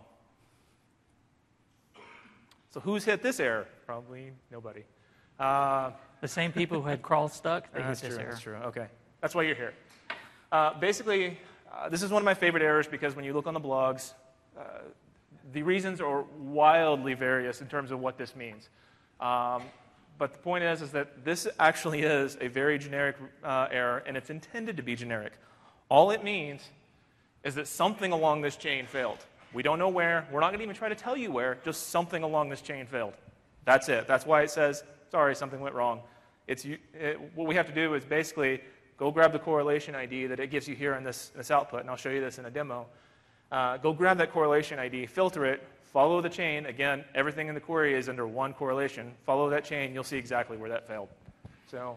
So who's hit this error? Probably nobody. Uh, The same people who had crawl stuck, they hit that's this true. error. That's true. Okay, that's why you're here. Uh, basically, uh, this is one of my favorite errors because when you look on the blogs, uh, the reasons are wildly various in terms of what this means. Um, but the point is, is that this actually is a very generic uh, error, and it's intended to be generic. All it means is that something along this chain failed. We don't know where. We're not going to even try to tell you where. Just something along this chain failed. That's it. That's why it says, sorry, something went wrong. It's, it, what we have to do is basically go grab the correlation I D that it gives you here in this, this output, and I'll show you this in a demo. Uh, go grab that correlation I D, filter it, follow the chain. Again, everything in the query is under one correlation. Follow that chain. You'll see exactly where that failed. So,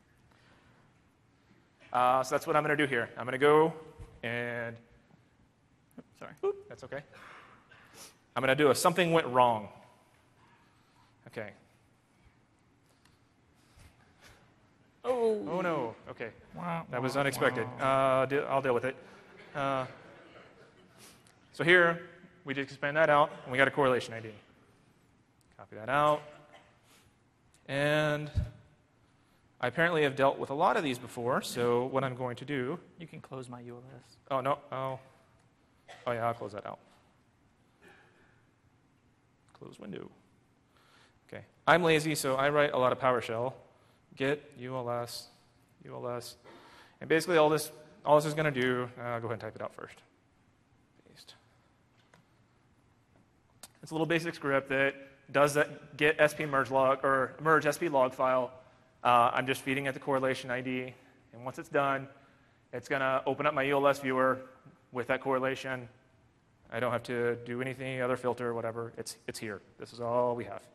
uh, so that's what I'm going to do here. I'm going to go and... Sorry. Oop, that's okay. I'm going to do a something went wrong. Okay. Oh. Oh, no. Okay. Wow. That was unexpected. Uh, I'll deal with it. Uh, so here, we just expand that out, and we got a correlation I D. Copy that out. And I apparently have dealt with a lot of these before, so what I'm going to do... You can close my U L S. Oh, no. Oh. Oh, yeah, I'll close that out. Close window. Okay. I'm lazy, so I write a lot of PowerShell. Get U L S, U L S. And basically all this, all this is going to do, uh, go ahead and type it out first. Paste. It's a little basic script that does that get S P merge log, or merge S P log file. Uh, I'm just feeding it the correlation I D. And once it's done, it's going to open up my U L S viewer with that correlation. I don't have to do anything, other filter, whatever. It's, it's here. This is all we have.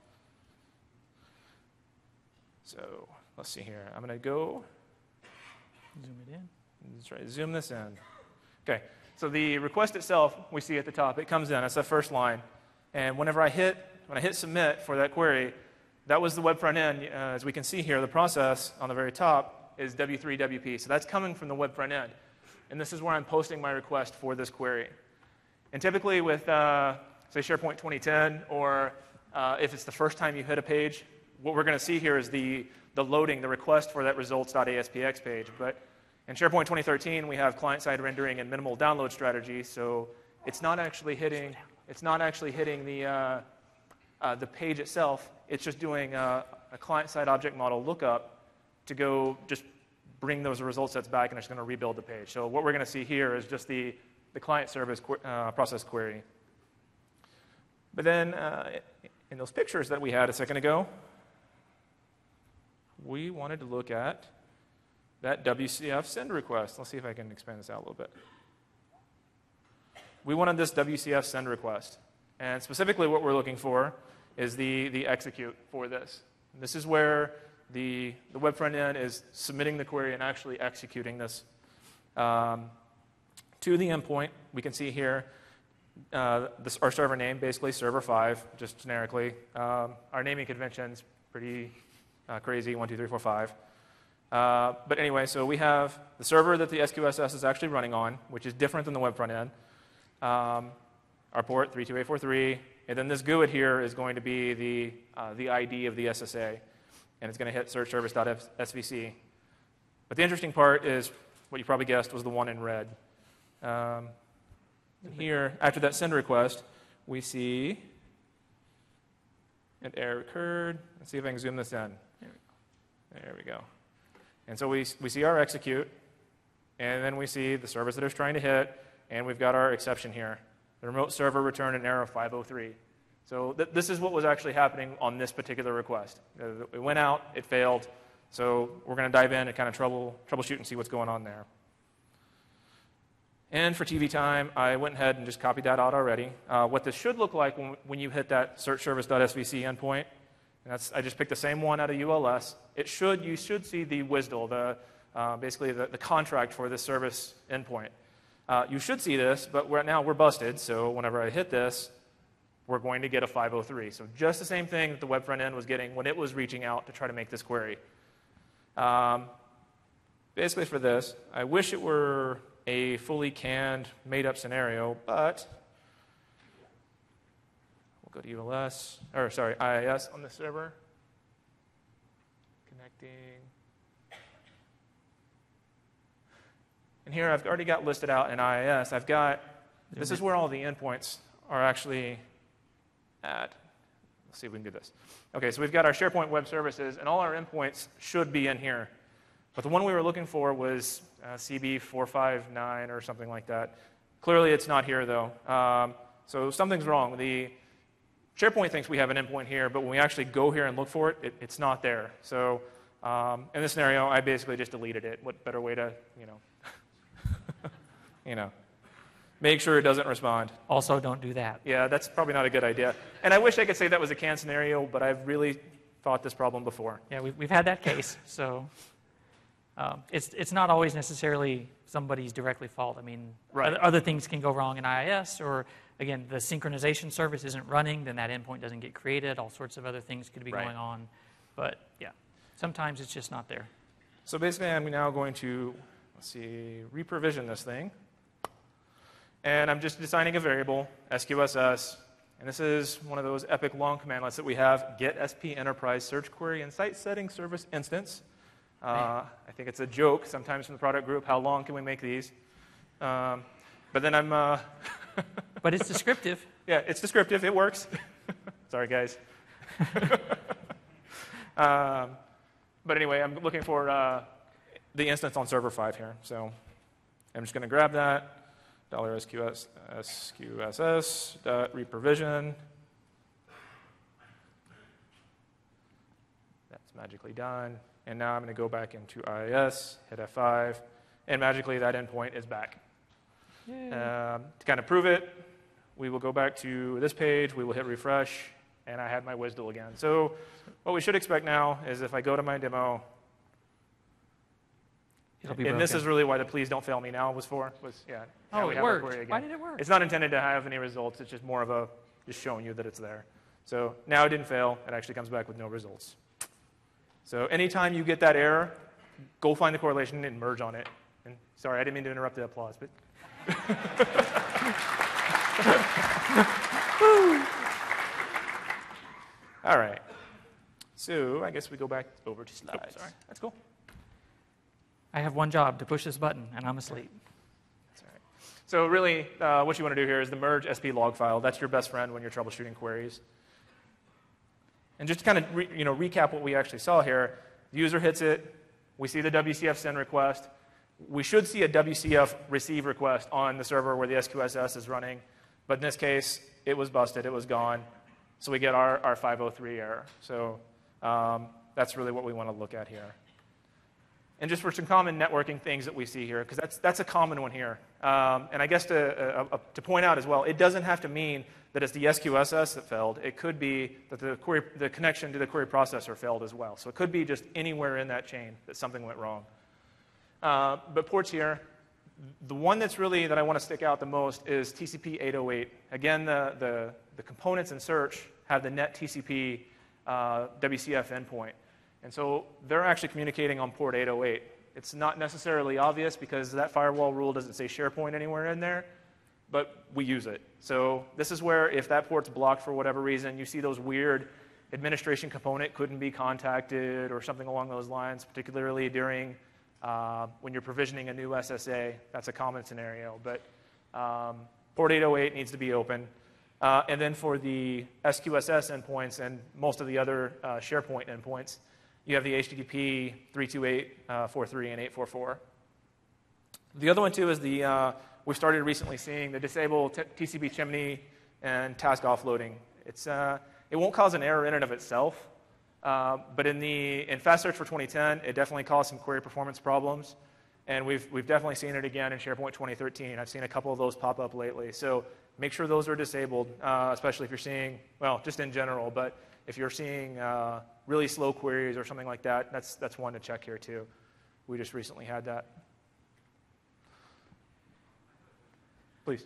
So let's see here. I'm going to go. Zoom it in. Let's try to zoom this in. Okay. So the request itself, we see at the top. It comes in. That's the first line. And whenever I hit, when I hit submit for that query, that was the web front end. Uh, as we can see here, the process on the very top is W three W P. So that's coming from the web front end. And this is where I'm posting my request for this query. And typically with, uh, say, SharePoint twenty ten, or uh, if it's the first time you hit a page, what we're going to see here is the, the loading, the request for that results.aspx page. But in SharePoint twenty thirteen, we have client-side rendering and minimal download strategy, so it's not actually hitting, it's not actually hitting the, uh, uh, the page itself. It's just doing uh, a client-side object model lookup to go just bring those result sets back, and it's going to rebuild the page. So what we're going to see here is just the, the client service uh, process query. But then uh, in those pictures that we had a second ago, we wanted to look at that W C F send request. Let's see if I can expand this out a little bit. We wanted this W C F send request. And specifically what we're looking for is the, the execute for this. And this is where the, the web front end is submitting the query and actually executing this um, to the endpoint. We can see here uh, this, our server name, basically server five, just generically. Um, our naming convention's pretty uh, crazy, one, two, three, four, five. Uh, but anyway, so we have the server that the S Q S S is actually running on, which is different than the web front end. Um, our port three two eight four three, and then this G U I D here is going to be the, uh, the I D of the S S A, and it's going to hit search service.svc. But the interesting part is, what you probably guessed, was the one in red. Um, here, after that send request, we see an error occurred. Let's see if I can zoom this in. There we go. And so we, we see our execute, and then we see the service that it's trying to hit, and we've got our exception here. The remote server returned an error of five oh three. So th this is what was actually happening on this particular request. It went out, it failed, so we're going to dive in and kind of trouble, troubleshoot and see what's going on there. And for T V time, I went ahead and just copied that out already. Uh, what this should look like when, when you hit that search service.svc endpoint, and that's, I just picked the same one out of U L S. It should, you should see the W S D L, the, uh, basically the, the contract for this service endpoint. Uh, you should see this, but right now we're busted, so whenever I hit this, we're going to get a five oh three. So just the same thing that the web front end was getting when it was reaching out to try to make this query. Um, basically for this, I wish it were a fully canned, made-up scenario, but we'll go to U L S, or sorry, I I S on the server. Connecting. And here I've already got listed out in I I S. I've got, this is where all the endpoints are actually at. Let's see if we can do this. Okay, so we've got our SharePoint Web Services, and all our endpoints should be in here. But the one we were looking for was uh, C B four five nine or something like that. Clearly it's not here, though. Um, so something's wrong. The SharePoint thinks we have an endpoint here, but when we actually go here and look for it, it it's not there. So um, in this scenario, I basically just deleted it. What better way to, you know, you know, make sure it doesn't respond. Also, don't do that. Yeah, that's probably not a good idea. And I wish I could say that was a canned scenario, but I've really thought this problem before. Yeah, we've, we've had that case. So um, it's, it's not always necessarily somebody's directly fault. I mean, right. other, other things can go wrong in I I S, or again, the synchronization service isn't running, then that endpoint doesn't get created. All sorts of other things could be right. going on. But yeah, sometimes it's just not there. So basically, I'm now going to, let's see, reprovision this thing. And I'm just designing a variable, S Q S S, and this is one of those epic long commandlets that we have, get S P enterprise search query and site setting service instance. Uh, I think it's a joke sometimes from the product group, how long can we make these? Um, but then I'm... Uh, but it's descriptive. Yeah, it's descriptive, it works. Sorry, guys. um, but anyway, I'm looking for uh, the instance on server five here. So I'm just going to grab that. Dollar $SQS, S Q S S dot reprovision. That's magically done. And now I'm going to go back into I I S, hit F five, and magically that endpoint is back. Um, to kind of prove it, we will go back to this page, we will hit refresh, and I had my W S D L again. So what we should expect now is if I go to my demo, It'll be and broken. this is really why the please don't fail me now was for, was, yeah. now Oh, we it have our worked. query again. Why did it work? It's not intended to have any results, it's just more of a, just showing you that it's there. So now it didn't fail, it actually comes back with no results. So anytime you get that error, go find the correlation and merge on it. And sorry, I didn't mean to interrupt the applause, but. All right. So I guess we go back over to slides. Oh, sorry, that's cool. I have one job, to push this button, and I'm asleep. That's all right. So really, uh, what you want to do here is the merge S P log file. That's your best friend when you're troubleshooting queries. And just to kind of re, you know, recap what we actually saw here, the user hits it, we see the W C F send request, we should see a W C F receive request on the server where the S Q S S is running, but in this case, it was busted, it was gone, so we get our, our five oh three error. So um, that's really what we want to look at here. And just for some common networking things that we see here, because that's, that's a common one here. Um, and I guess to, uh, uh, to point out as well, it doesn't have to mean that it's the S Q S S that failed. It could be that the, query, the connection to the query processor failed as well. So it could be just anywhere in that chain that something went wrong. Uh, but ports here, the one that's really that I want to stick out the most is T C P eight oh eight. Again, the, the, the components in search have the net T C P uh, W C F endpoint. And so they're actually communicating on port eight oh eight. It's not necessarily obvious because that firewall rule doesn't say SharePoint anywhere in there, but we use it. So this is where if that port's blocked for whatever reason, you see those weird administration component couldn't be contacted or something along those lines, particularly during uh, when you're provisioning a new S S A. That's a common scenario. But um, port eight oh eight needs to be open. Uh, and then for the S Q S S endpoints and most of the other uh, SharePoint endpoints, you have the H T T P three two eight, four three, and eight four four. The other one, too, is the, uh, we've started recently seeing the disable T C P chimney and task offloading. It's, uh, it won't cause an error in and of itself, uh, but in, the, in Fast Search for twenty ten, it definitely caused some query performance problems, and we've, we've definitely seen it again in SharePoint twenty thirteen. I've seen a couple of those pop up lately. So make sure those are disabled, uh, especially if you're seeing, well, just in general, but if you're seeing uh, really slow queries or something like that, that's, that's one to check here too. We just recently had that. Please.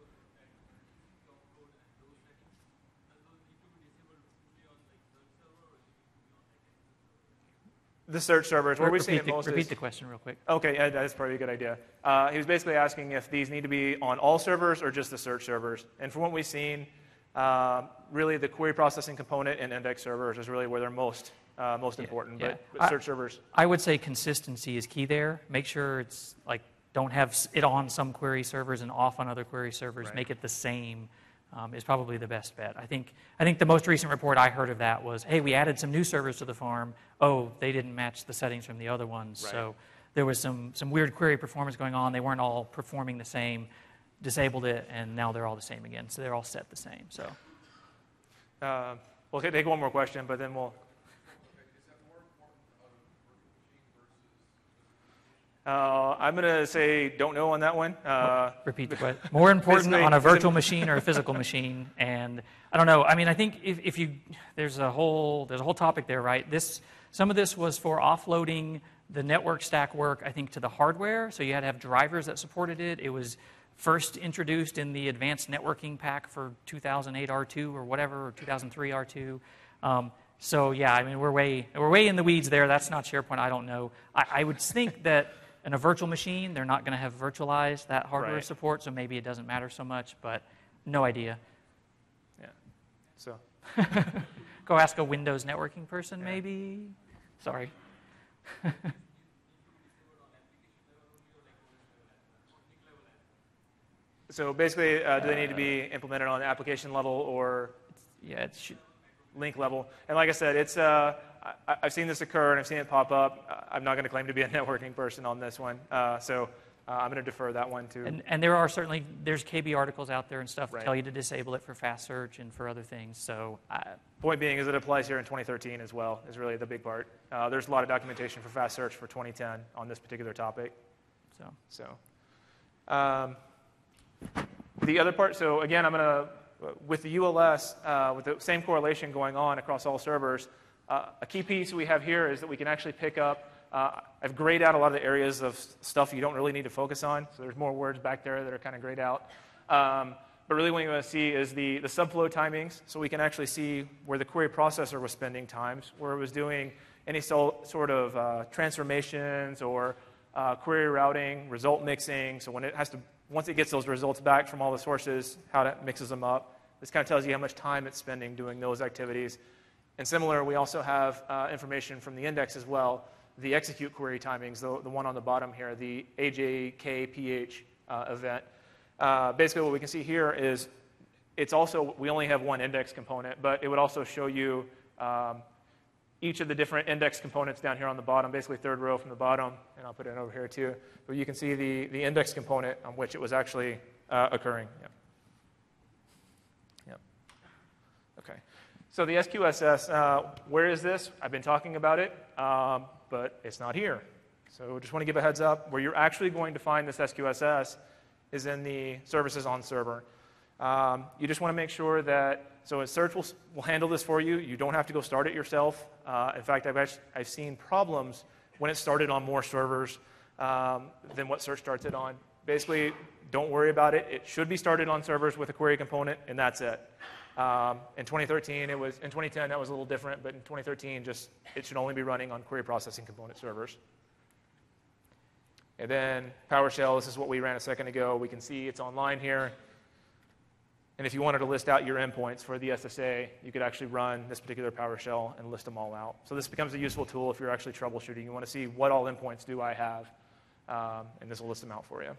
The search servers, where we've seen it the, most repeat is, the question real quick. Okay, yeah, that's probably a good idea. Uh, he was basically asking if these need to be on all servers or just the search servers. And from what we've seen, uh, really the query processing component and index servers is really where they're most uh, most yeah, important. Yeah. But, but I, search servers. I would say consistency is key there. Make sure it's like don't have it on some query servers and off on other query servers. Right. Make it the same. Um, is probably the best bet. I think I think the most recent report I heard of that was, hey, we added some new servers to the farm. Oh, they didn't match the settings from the other ones. Right. So there was some, some weird query performance going on. They weren't all performing the same. Disabled it, and now they're all the same again. So they're all set the same. So Uh, we'll take one more question, but then we'll... Uh, I'm going to say don't know on that one. Uh, Repeat the question. More important Basically, on a is it- virtual machine or a physical machine, and I don't know. I mean, I think if, if you there's a whole there's a whole topic there, right? This some of this was for offloading the network stack work, I think, to the hardware. So you had to have drivers that supported it. It was first introduced in the advanced networking pack for two thousand eight R two or whatever, or two thousand three R two. Um, so yeah, I mean, we're way we're way in the weeds there. That's not SharePoint. I don't know. I, I would think that. In a virtual machine, they're not going to have virtualized that hardware Right. support, so maybe it doesn't matter so much, but no idea. yeah. So Go ask a Windows networking person, Yeah. maybe. Sorry. so basically, uh, do they need to be implemented on the application level or Yeah, it should. link level? And like I said, it's uh, I, I've seen this occur and I've seen it pop up. I'm not going to claim to be a networking person on this one, uh, so uh, I'm going to defer that one to. And, and there are certainly, there's K B articles out there and stuff that Right. tell you to disable it for fast search and for other things. So, I, Point being is it applies here in twenty thirteen as well, is really the big part. Uh, there's a lot of documentation for fast search for twenty ten on this particular topic. so. So, um, the other part, so again, I'm going to, with the U L S, uh, with the same correlation going on across all servers, uh, a key piece we have here is that we can actually pick up, uh, I've grayed out a lot of the areas of stuff you don't really need to focus on, so there's more words back there that are kind of grayed out. Um, But really what you want to see is the, the subflow timings, so we can actually see where the query processor was spending times, where it was doing any so, sort of uh, transformations or uh, query routing, result mixing. So when it has to, once it gets those results back from all the sources, how that mixes them up. This kind of tells you how much time it's spending doing those activities. And similar, we also have uh, information from the index as well, the execute query timings, the, the one on the bottom here, the A J K P H uh, event. Uh, basically, what we can see here is it's also, we only have one index component, but it would also show you um, each of the different index components down here on the bottom, basically third row from the bottom, and I'll put it over here too, but you can see the, the index component on which it was actually uh, occurring. Yep. Yep. Okay. So the S Q S S, uh, where is this? I've been talking about it, um, but it's not here. So just want to give a heads up. Where you're actually going to find this S Q S S is in the services on server. Um, you just want to make sure that, so Search will, will handle this for you. You don't have to go start it yourself. Uh, in fact, I've, actually, I've seen problems when it started on more servers um, than what Search starts it on. Basically, don't worry about it. It should be started on servers with a query component, and that's it. Um, in twenty thirteen, it was, in twenty ten, that was a little different, but in twenty thirteen, just, it should only be running on query processing component servers. And then PowerShell, this is what we ran a second ago. We can see it's online here. And if you wanted to list out your endpoints for the S S A, you could actually run this particular PowerShell and list them all out. So this becomes a useful tool if you're actually troubleshooting. You want to see what all endpoints do I have, um, and this will list them out for you.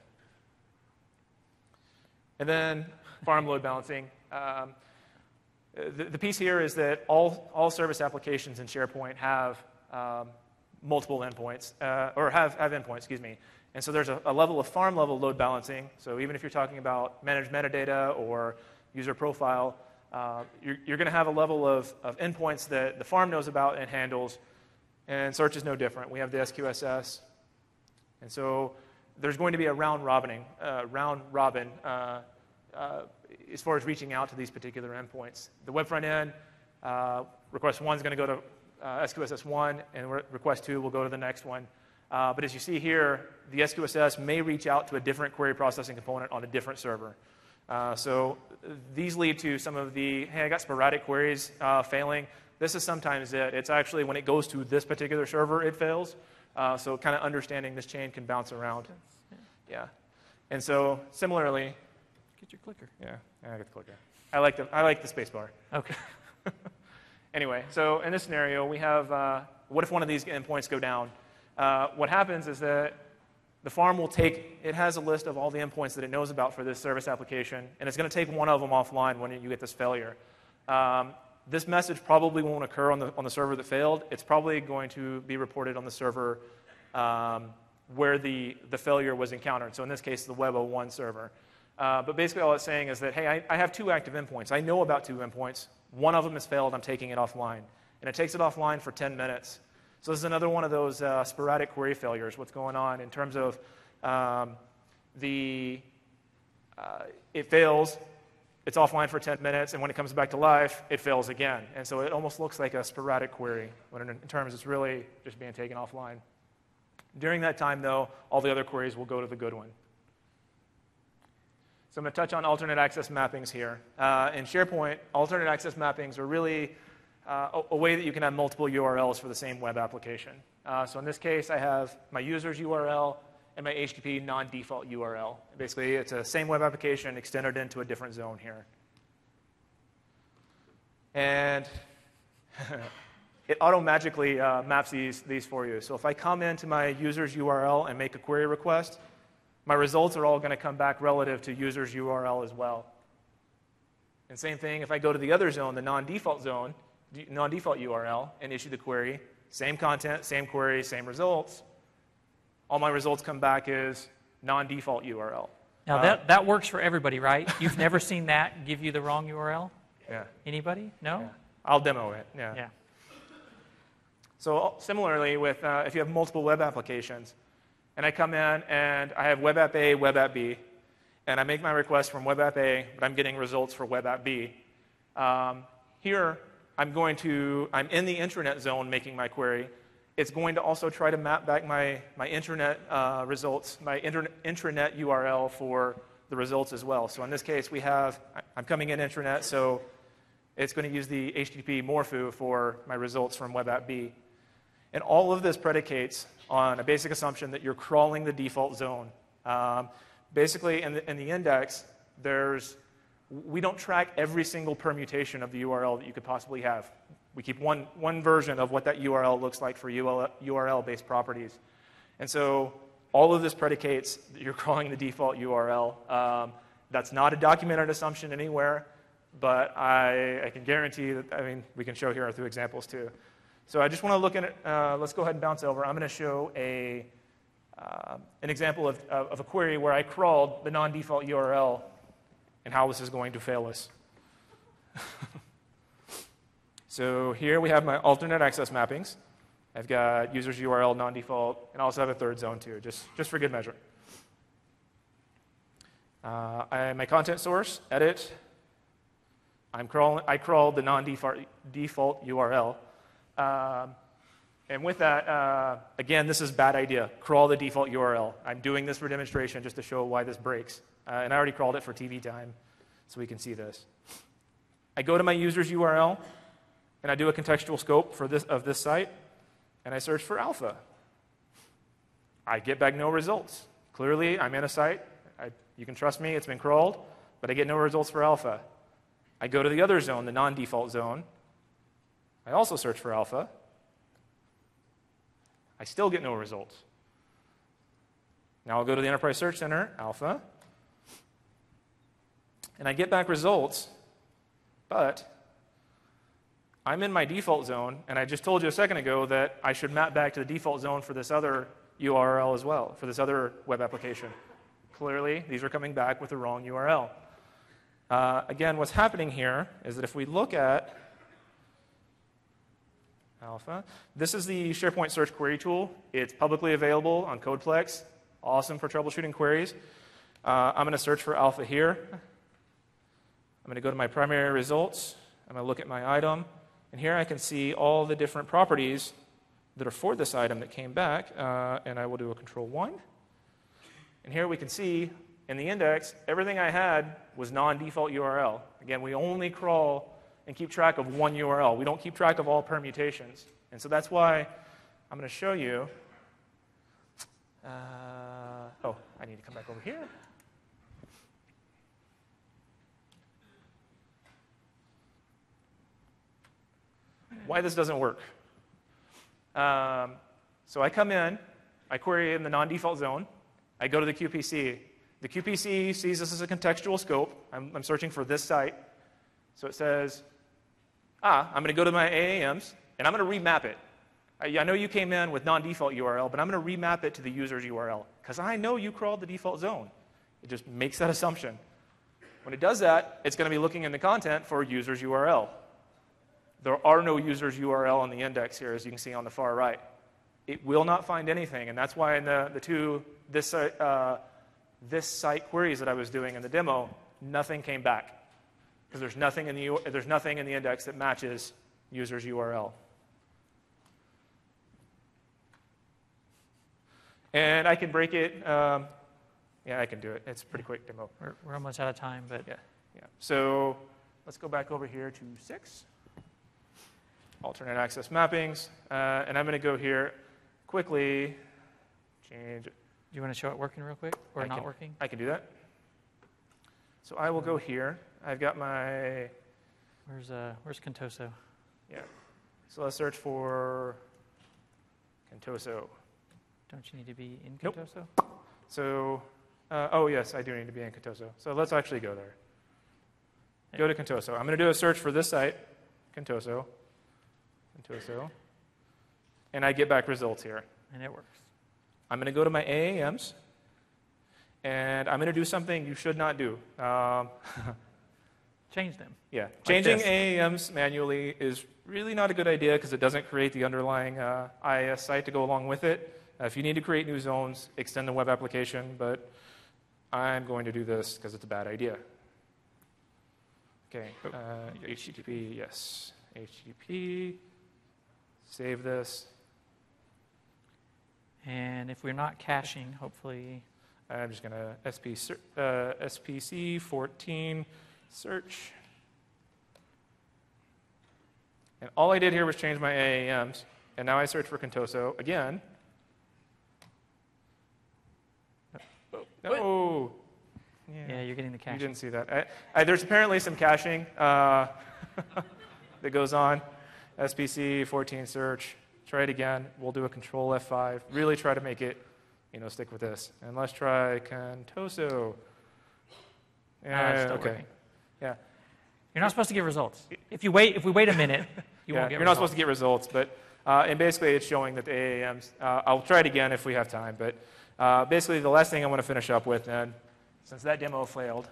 And then farm load balancing. Um, the, the piece here is that all, all service applications in SharePoint have um, multiple endpoints, uh, or have, have endpoints, excuse me. And so there's a, a level of farm level load balancing. So even if you're talking about managed metadata or user profile, uh, you're, you're going to have a level of, of endpoints that the farm knows about and handles. And Search is no different. We have the S Q S S. And so there's going to be a round robining, uh, round robin uh, uh, as far as reaching out to these particular endpoints. The web front end, uh, request one is going to go to uh, S Q S S one, and re request two will go to the next one. Uh, but as you see here, the S Q S S may reach out to a different query processing component on a different server. Uh, so these lead to some of the, hey, I got sporadic queries uh, failing. This is sometimes it. It's actually when it goes to this particular server, it fails. Uh, so kind of understanding this chain can bounce around. Yeah. And so similarly, get your clicker. Yeah, I get the clicker. I like the, I like the space bar. Okay. Anyway, so in this scenario, we have, uh, what if one of these endpoints go down? Uh, what happens is that the farm will take, it has a list of all the endpoints that it knows about for this service application, and it's going to take one of them offline when you get this failure. Um, this message probably won't occur on the, on the server that failed. It's probably going to be reported on the server um, where the, the failure was encountered. So in this case, the Web oh one server. Uh, but basically all it's saying is that, hey, I, I have two active endpoints. I know about two endpoints. One of them has failed. I'm taking it offline. And it takes it offline for ten minutes. So this is another one of those uh, sporadic query failures, what's going on in terms of um, the, uh, it fails, it's offline for ten minutes, and when it comes back to life, it fails again. And so it almost looks like a sporadic query, when in, in terms it's really just being taken offline. During that time, though, all the other queries will go to the good one. So I'm going to touch on alternate access mappings here. Uh, in SharePoint, alternate access mappings are really Uh, a, a way that you can have multiple U R Ls for the same web application. Uh, so in this case, I have my user's U R L and my H T T P non-default U R L. Basically, it's a same web application extended into a different zone here. And it auto-magically uh, maps these, these for you. So if I come into my user's U R L and make a query request, my results are all going to come back relative to user's U R L as well. And same thing, if I go to the other zone, the non-default zone, non-default U R L, and issue the query, same content, same query, same results, all my results come back as non-default U R L. Now, uh, that, that works for everybody, right? You've never seen that give you the wrong U R L? Yeah. Anybody? No? Yeah. I'll demo it, yeah. Yeah. So similarly, with uh, if you have multiple web applications, and I come in and I have web app A, web app B, and I make my request from web app A, but I'm getting results for web app B. Um, here, I'm going to, I'm in the intranet zone making my query. It's going to also try to map back my, my intranet uh, results, my intranet, intranet U R L for the results as well. So in this case, we have, I'm coming in intranet, so it's going to use the H T T P morpho for my results from web app B. And all of this predicates on a basic assumption that you're crawling the default zone. Um, basically, in the, in the index, there's we don't track every single permutation of the U R L that you could possibly have. We keep one, one version of what that U R L looks like for U R L-based properties. And so all of this predicates that you're crawling the default U R L. Um, that's not a documented assumption anywhere. but I, I can guarantee that, I mean, we can show here through examples too. So I just want to look at it. Uh, let's go ahead and bounce over. I'm going to show a, uh, an example of, of a query where I crawled the non-default U R L and how this is going to fail us. So here we have my alternate access mappings. I've got users U R L, non-default, and I also have a third zone too, just, just for good measure. Uh, I, my content source, edit. I'm crawling, I crawled the non-default default U R L. Um, and with that, uh, again, this is a bad idea. Crawl the default U R L. I'm doing this for demonstration just to show why this breaks. Uh, and I already crawled it for T V time, so we can see this. I go to my user's U R L, and I do a contextual scope for this, of this site, and I search for alpha. I get back no results. Clearly, I'm in a site. I, you can trust me, it's been crawled, but I get no results for alpha. I go to the other zone, the non-default zone. I also search for alpha. I still get no results. Now I'll go to the Enterprise Search Center, alpha, and I get back results, but I'm in my default zone, and I just told you a second ago that I should map back to the default zone for this other U R L as well, for this other web application. Clearly, these are coming back with the wrong U R L. Uh, again, what's happening here is that if we look at alpha, this is the SharePoint Search Query Tool. It's publicly available on CodePlex. Awesome for troubleshooting queries. Uh, I'm going to search for alpha here. I'm going to go to my primary results. I'm going to look at my item. And here I can see all the different properties that are for this item that came back. Uh, and I will do a control one. And here we can see in the index, everything I had was non-default U R L. Again, we only crawl and keep track of one U R L. We don't keep track of all permutations. And so that's why I'm going to show you. Uh, oh, I need to come back over here. Why this doesn't work. Um, so I come in, I query in the non-default zone, I go to the Q P C. The Q P C sees this as a contextual scope. I'm, I'm searching for this site. So it says, ah, I'm going to go to my A A Ms, and I'm going to remap it. I, I know you came in with non-default U R L, but I'm going to remap it to the user's U R L, because I know you crawled the default zone. It just makes that assumption. When it does that, it's going to be looking in the content for user's U R L. There are no user's U R L on the index here, as you can see on the far right. It will not find anything, and that's why in the, the two this, uh, this site queries that I was doing in the demo, nothing came back, because there's nothing in the there's nothing in the index that matches user's U R L. And I can break it. Um, yeah, I can do it. It's a pretty quick demo. We're, we're almost out of time, but yeah, yeah. So let's go back over here to six. Alternate access mappings, uh, and I'm going to go here quickly. Change. Do you want to show it working real quick, or I not can, working? I can do that. So I will go here. I've got my. Where's uh Where's Contoso? Yeah. So let's search for Contoso. Don't you need to be in Nope. Contoso? So, uh, oh yes, I do need to be in Contoso. So let's actually go there. Go to Contoso. I'm going to do a search for this site, Contoso. Contoso. And I get back results here. And it works. I'm going to go to my A A Ms, and I'm going to do something you should not do. Um, Change them. yeah, Like changing this. A A Ms manually is really not a good idea because it doesn't create the underlying uh, I I S site to go along with it. Uh, if you need to create new zones, extend the web application, but I'm going to do this because it's a bad idea. Okay, uh, H T T P, yes, H T T P. Save this. And if we're not caching, hopefully. I'm just going to S P, uh, S P C fourteen search. And all I did here was change my A A Ms. And now I search for Contoso again. No. Yeah, Yeah, you're getting the you caching. didn't see that. I, I, there's apparently some caching uh, that goes on. S P C fourteen search. Try it again. We'll do a control F five. Really try to make it, you know, stick with this. And let's try Contoso. Ah, it's Yeah, still okay. working. Yeah. You're not supposed to get results. If you wait, if we wait a minute, you yeah, won't get you're results. not supposed to get results, but uh, and basically it's showing that the A A Ms. Uh, I'll try it again if we have time, but uh, basically the last thing I want to finish up with, then, since that demo failed.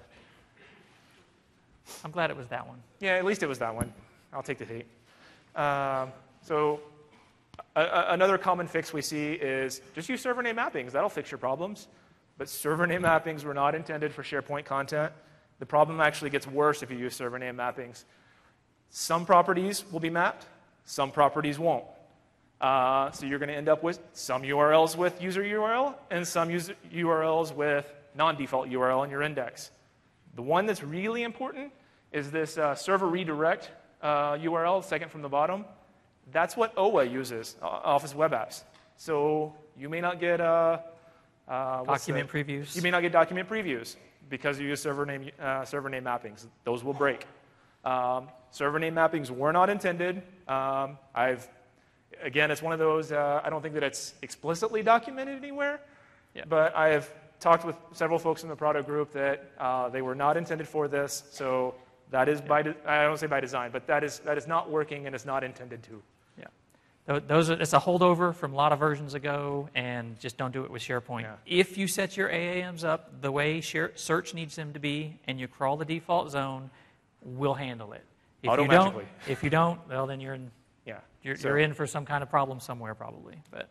I'm glad it was that one. Yeah, at least it was that one. I'll take the hate. Um, so a, a, another common fix we see is just use server name mappings. That'll fix your problems. But server name mappings were not intended for SharePoint content. The problem actually gets worse if you use server name mappings. Some properties will be mapped, some properties won't. Uh, so you're going to end up with some U R Ls with user U R L and some user U R Ls with non-default U R L in your index. The one that's really important is this uh, server redirect uh, U R L, second from the bottom. That's what O W A uses, Office Web Apps. So you may not get uh, uh, Document the, previews. You may not get document previews because you use server name uh, server name mappings. Those will break. Um, server name mappings were not intended. Um, I've again, it's one of those. Uh, I don't think that it's explicitly documented anywhere, yeah. but I have talked with several folks in the product group that uh, they were not intended for this. So that is by de- I don't say by design, but that is that is not working and it's not intended to. Those are, it's a holdover from a lot of versions ago, and just don't do it with SharePoint. Yeah. If you set your A A Ms up the way share, search needs them to be, and you crawl the default zone, we'll handle it. If you don't, if you don't, well, then you're in. Yeah, you're, so, you're in for some kind of problem somewhere, probably. But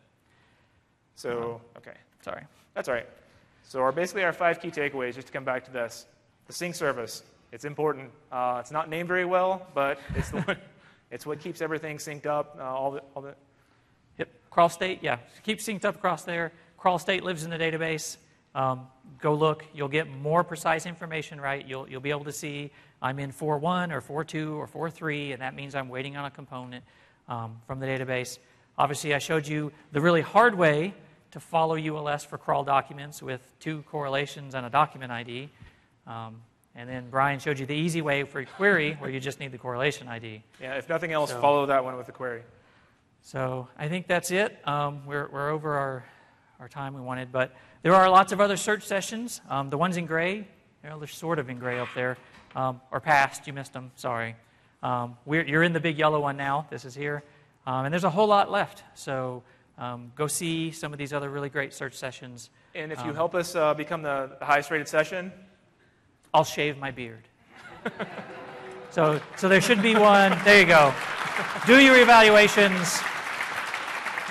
so okay, sorry. That's all right. So our basically our five key takeaways. Just to come back to this, the sync service. It's important. Uh, it's not named very well, but it's the one. It's what keeps everything synced up. Uh, all the, all the. Yep. Crawl state, yeah. Keep synced up across there. Crawl state lives in the database. Um, go look. You'll get more precise information, right? You'll you'll be able to see I'm in four one or four two or four three, and that means I'm waiting on a component um, from the database. Obviously, I showed you the really hard way to follow U L S for crawl documents with two correlations and a document I D. Um, And then Brian showed you the easy way for query, where you just need the correlation I D. Yeah, if nothing else, so, follow that one with the query. So I think that's it. Um, we're, we're over our, our time we wanted, but there are lots of other search sessions. Um, the ones in gray, they're sort of in gray up there, um, or past. You missed them. Sorry. Um, we're, you're in the big yellow one now. This is here. Um, and there's a whole lot left. So um, go see some of these other really great search sessions. And if you um, help us uh, become the, the highest rated session, I'll shave my beard. so, so there should be one. There you go. Do your evaluations.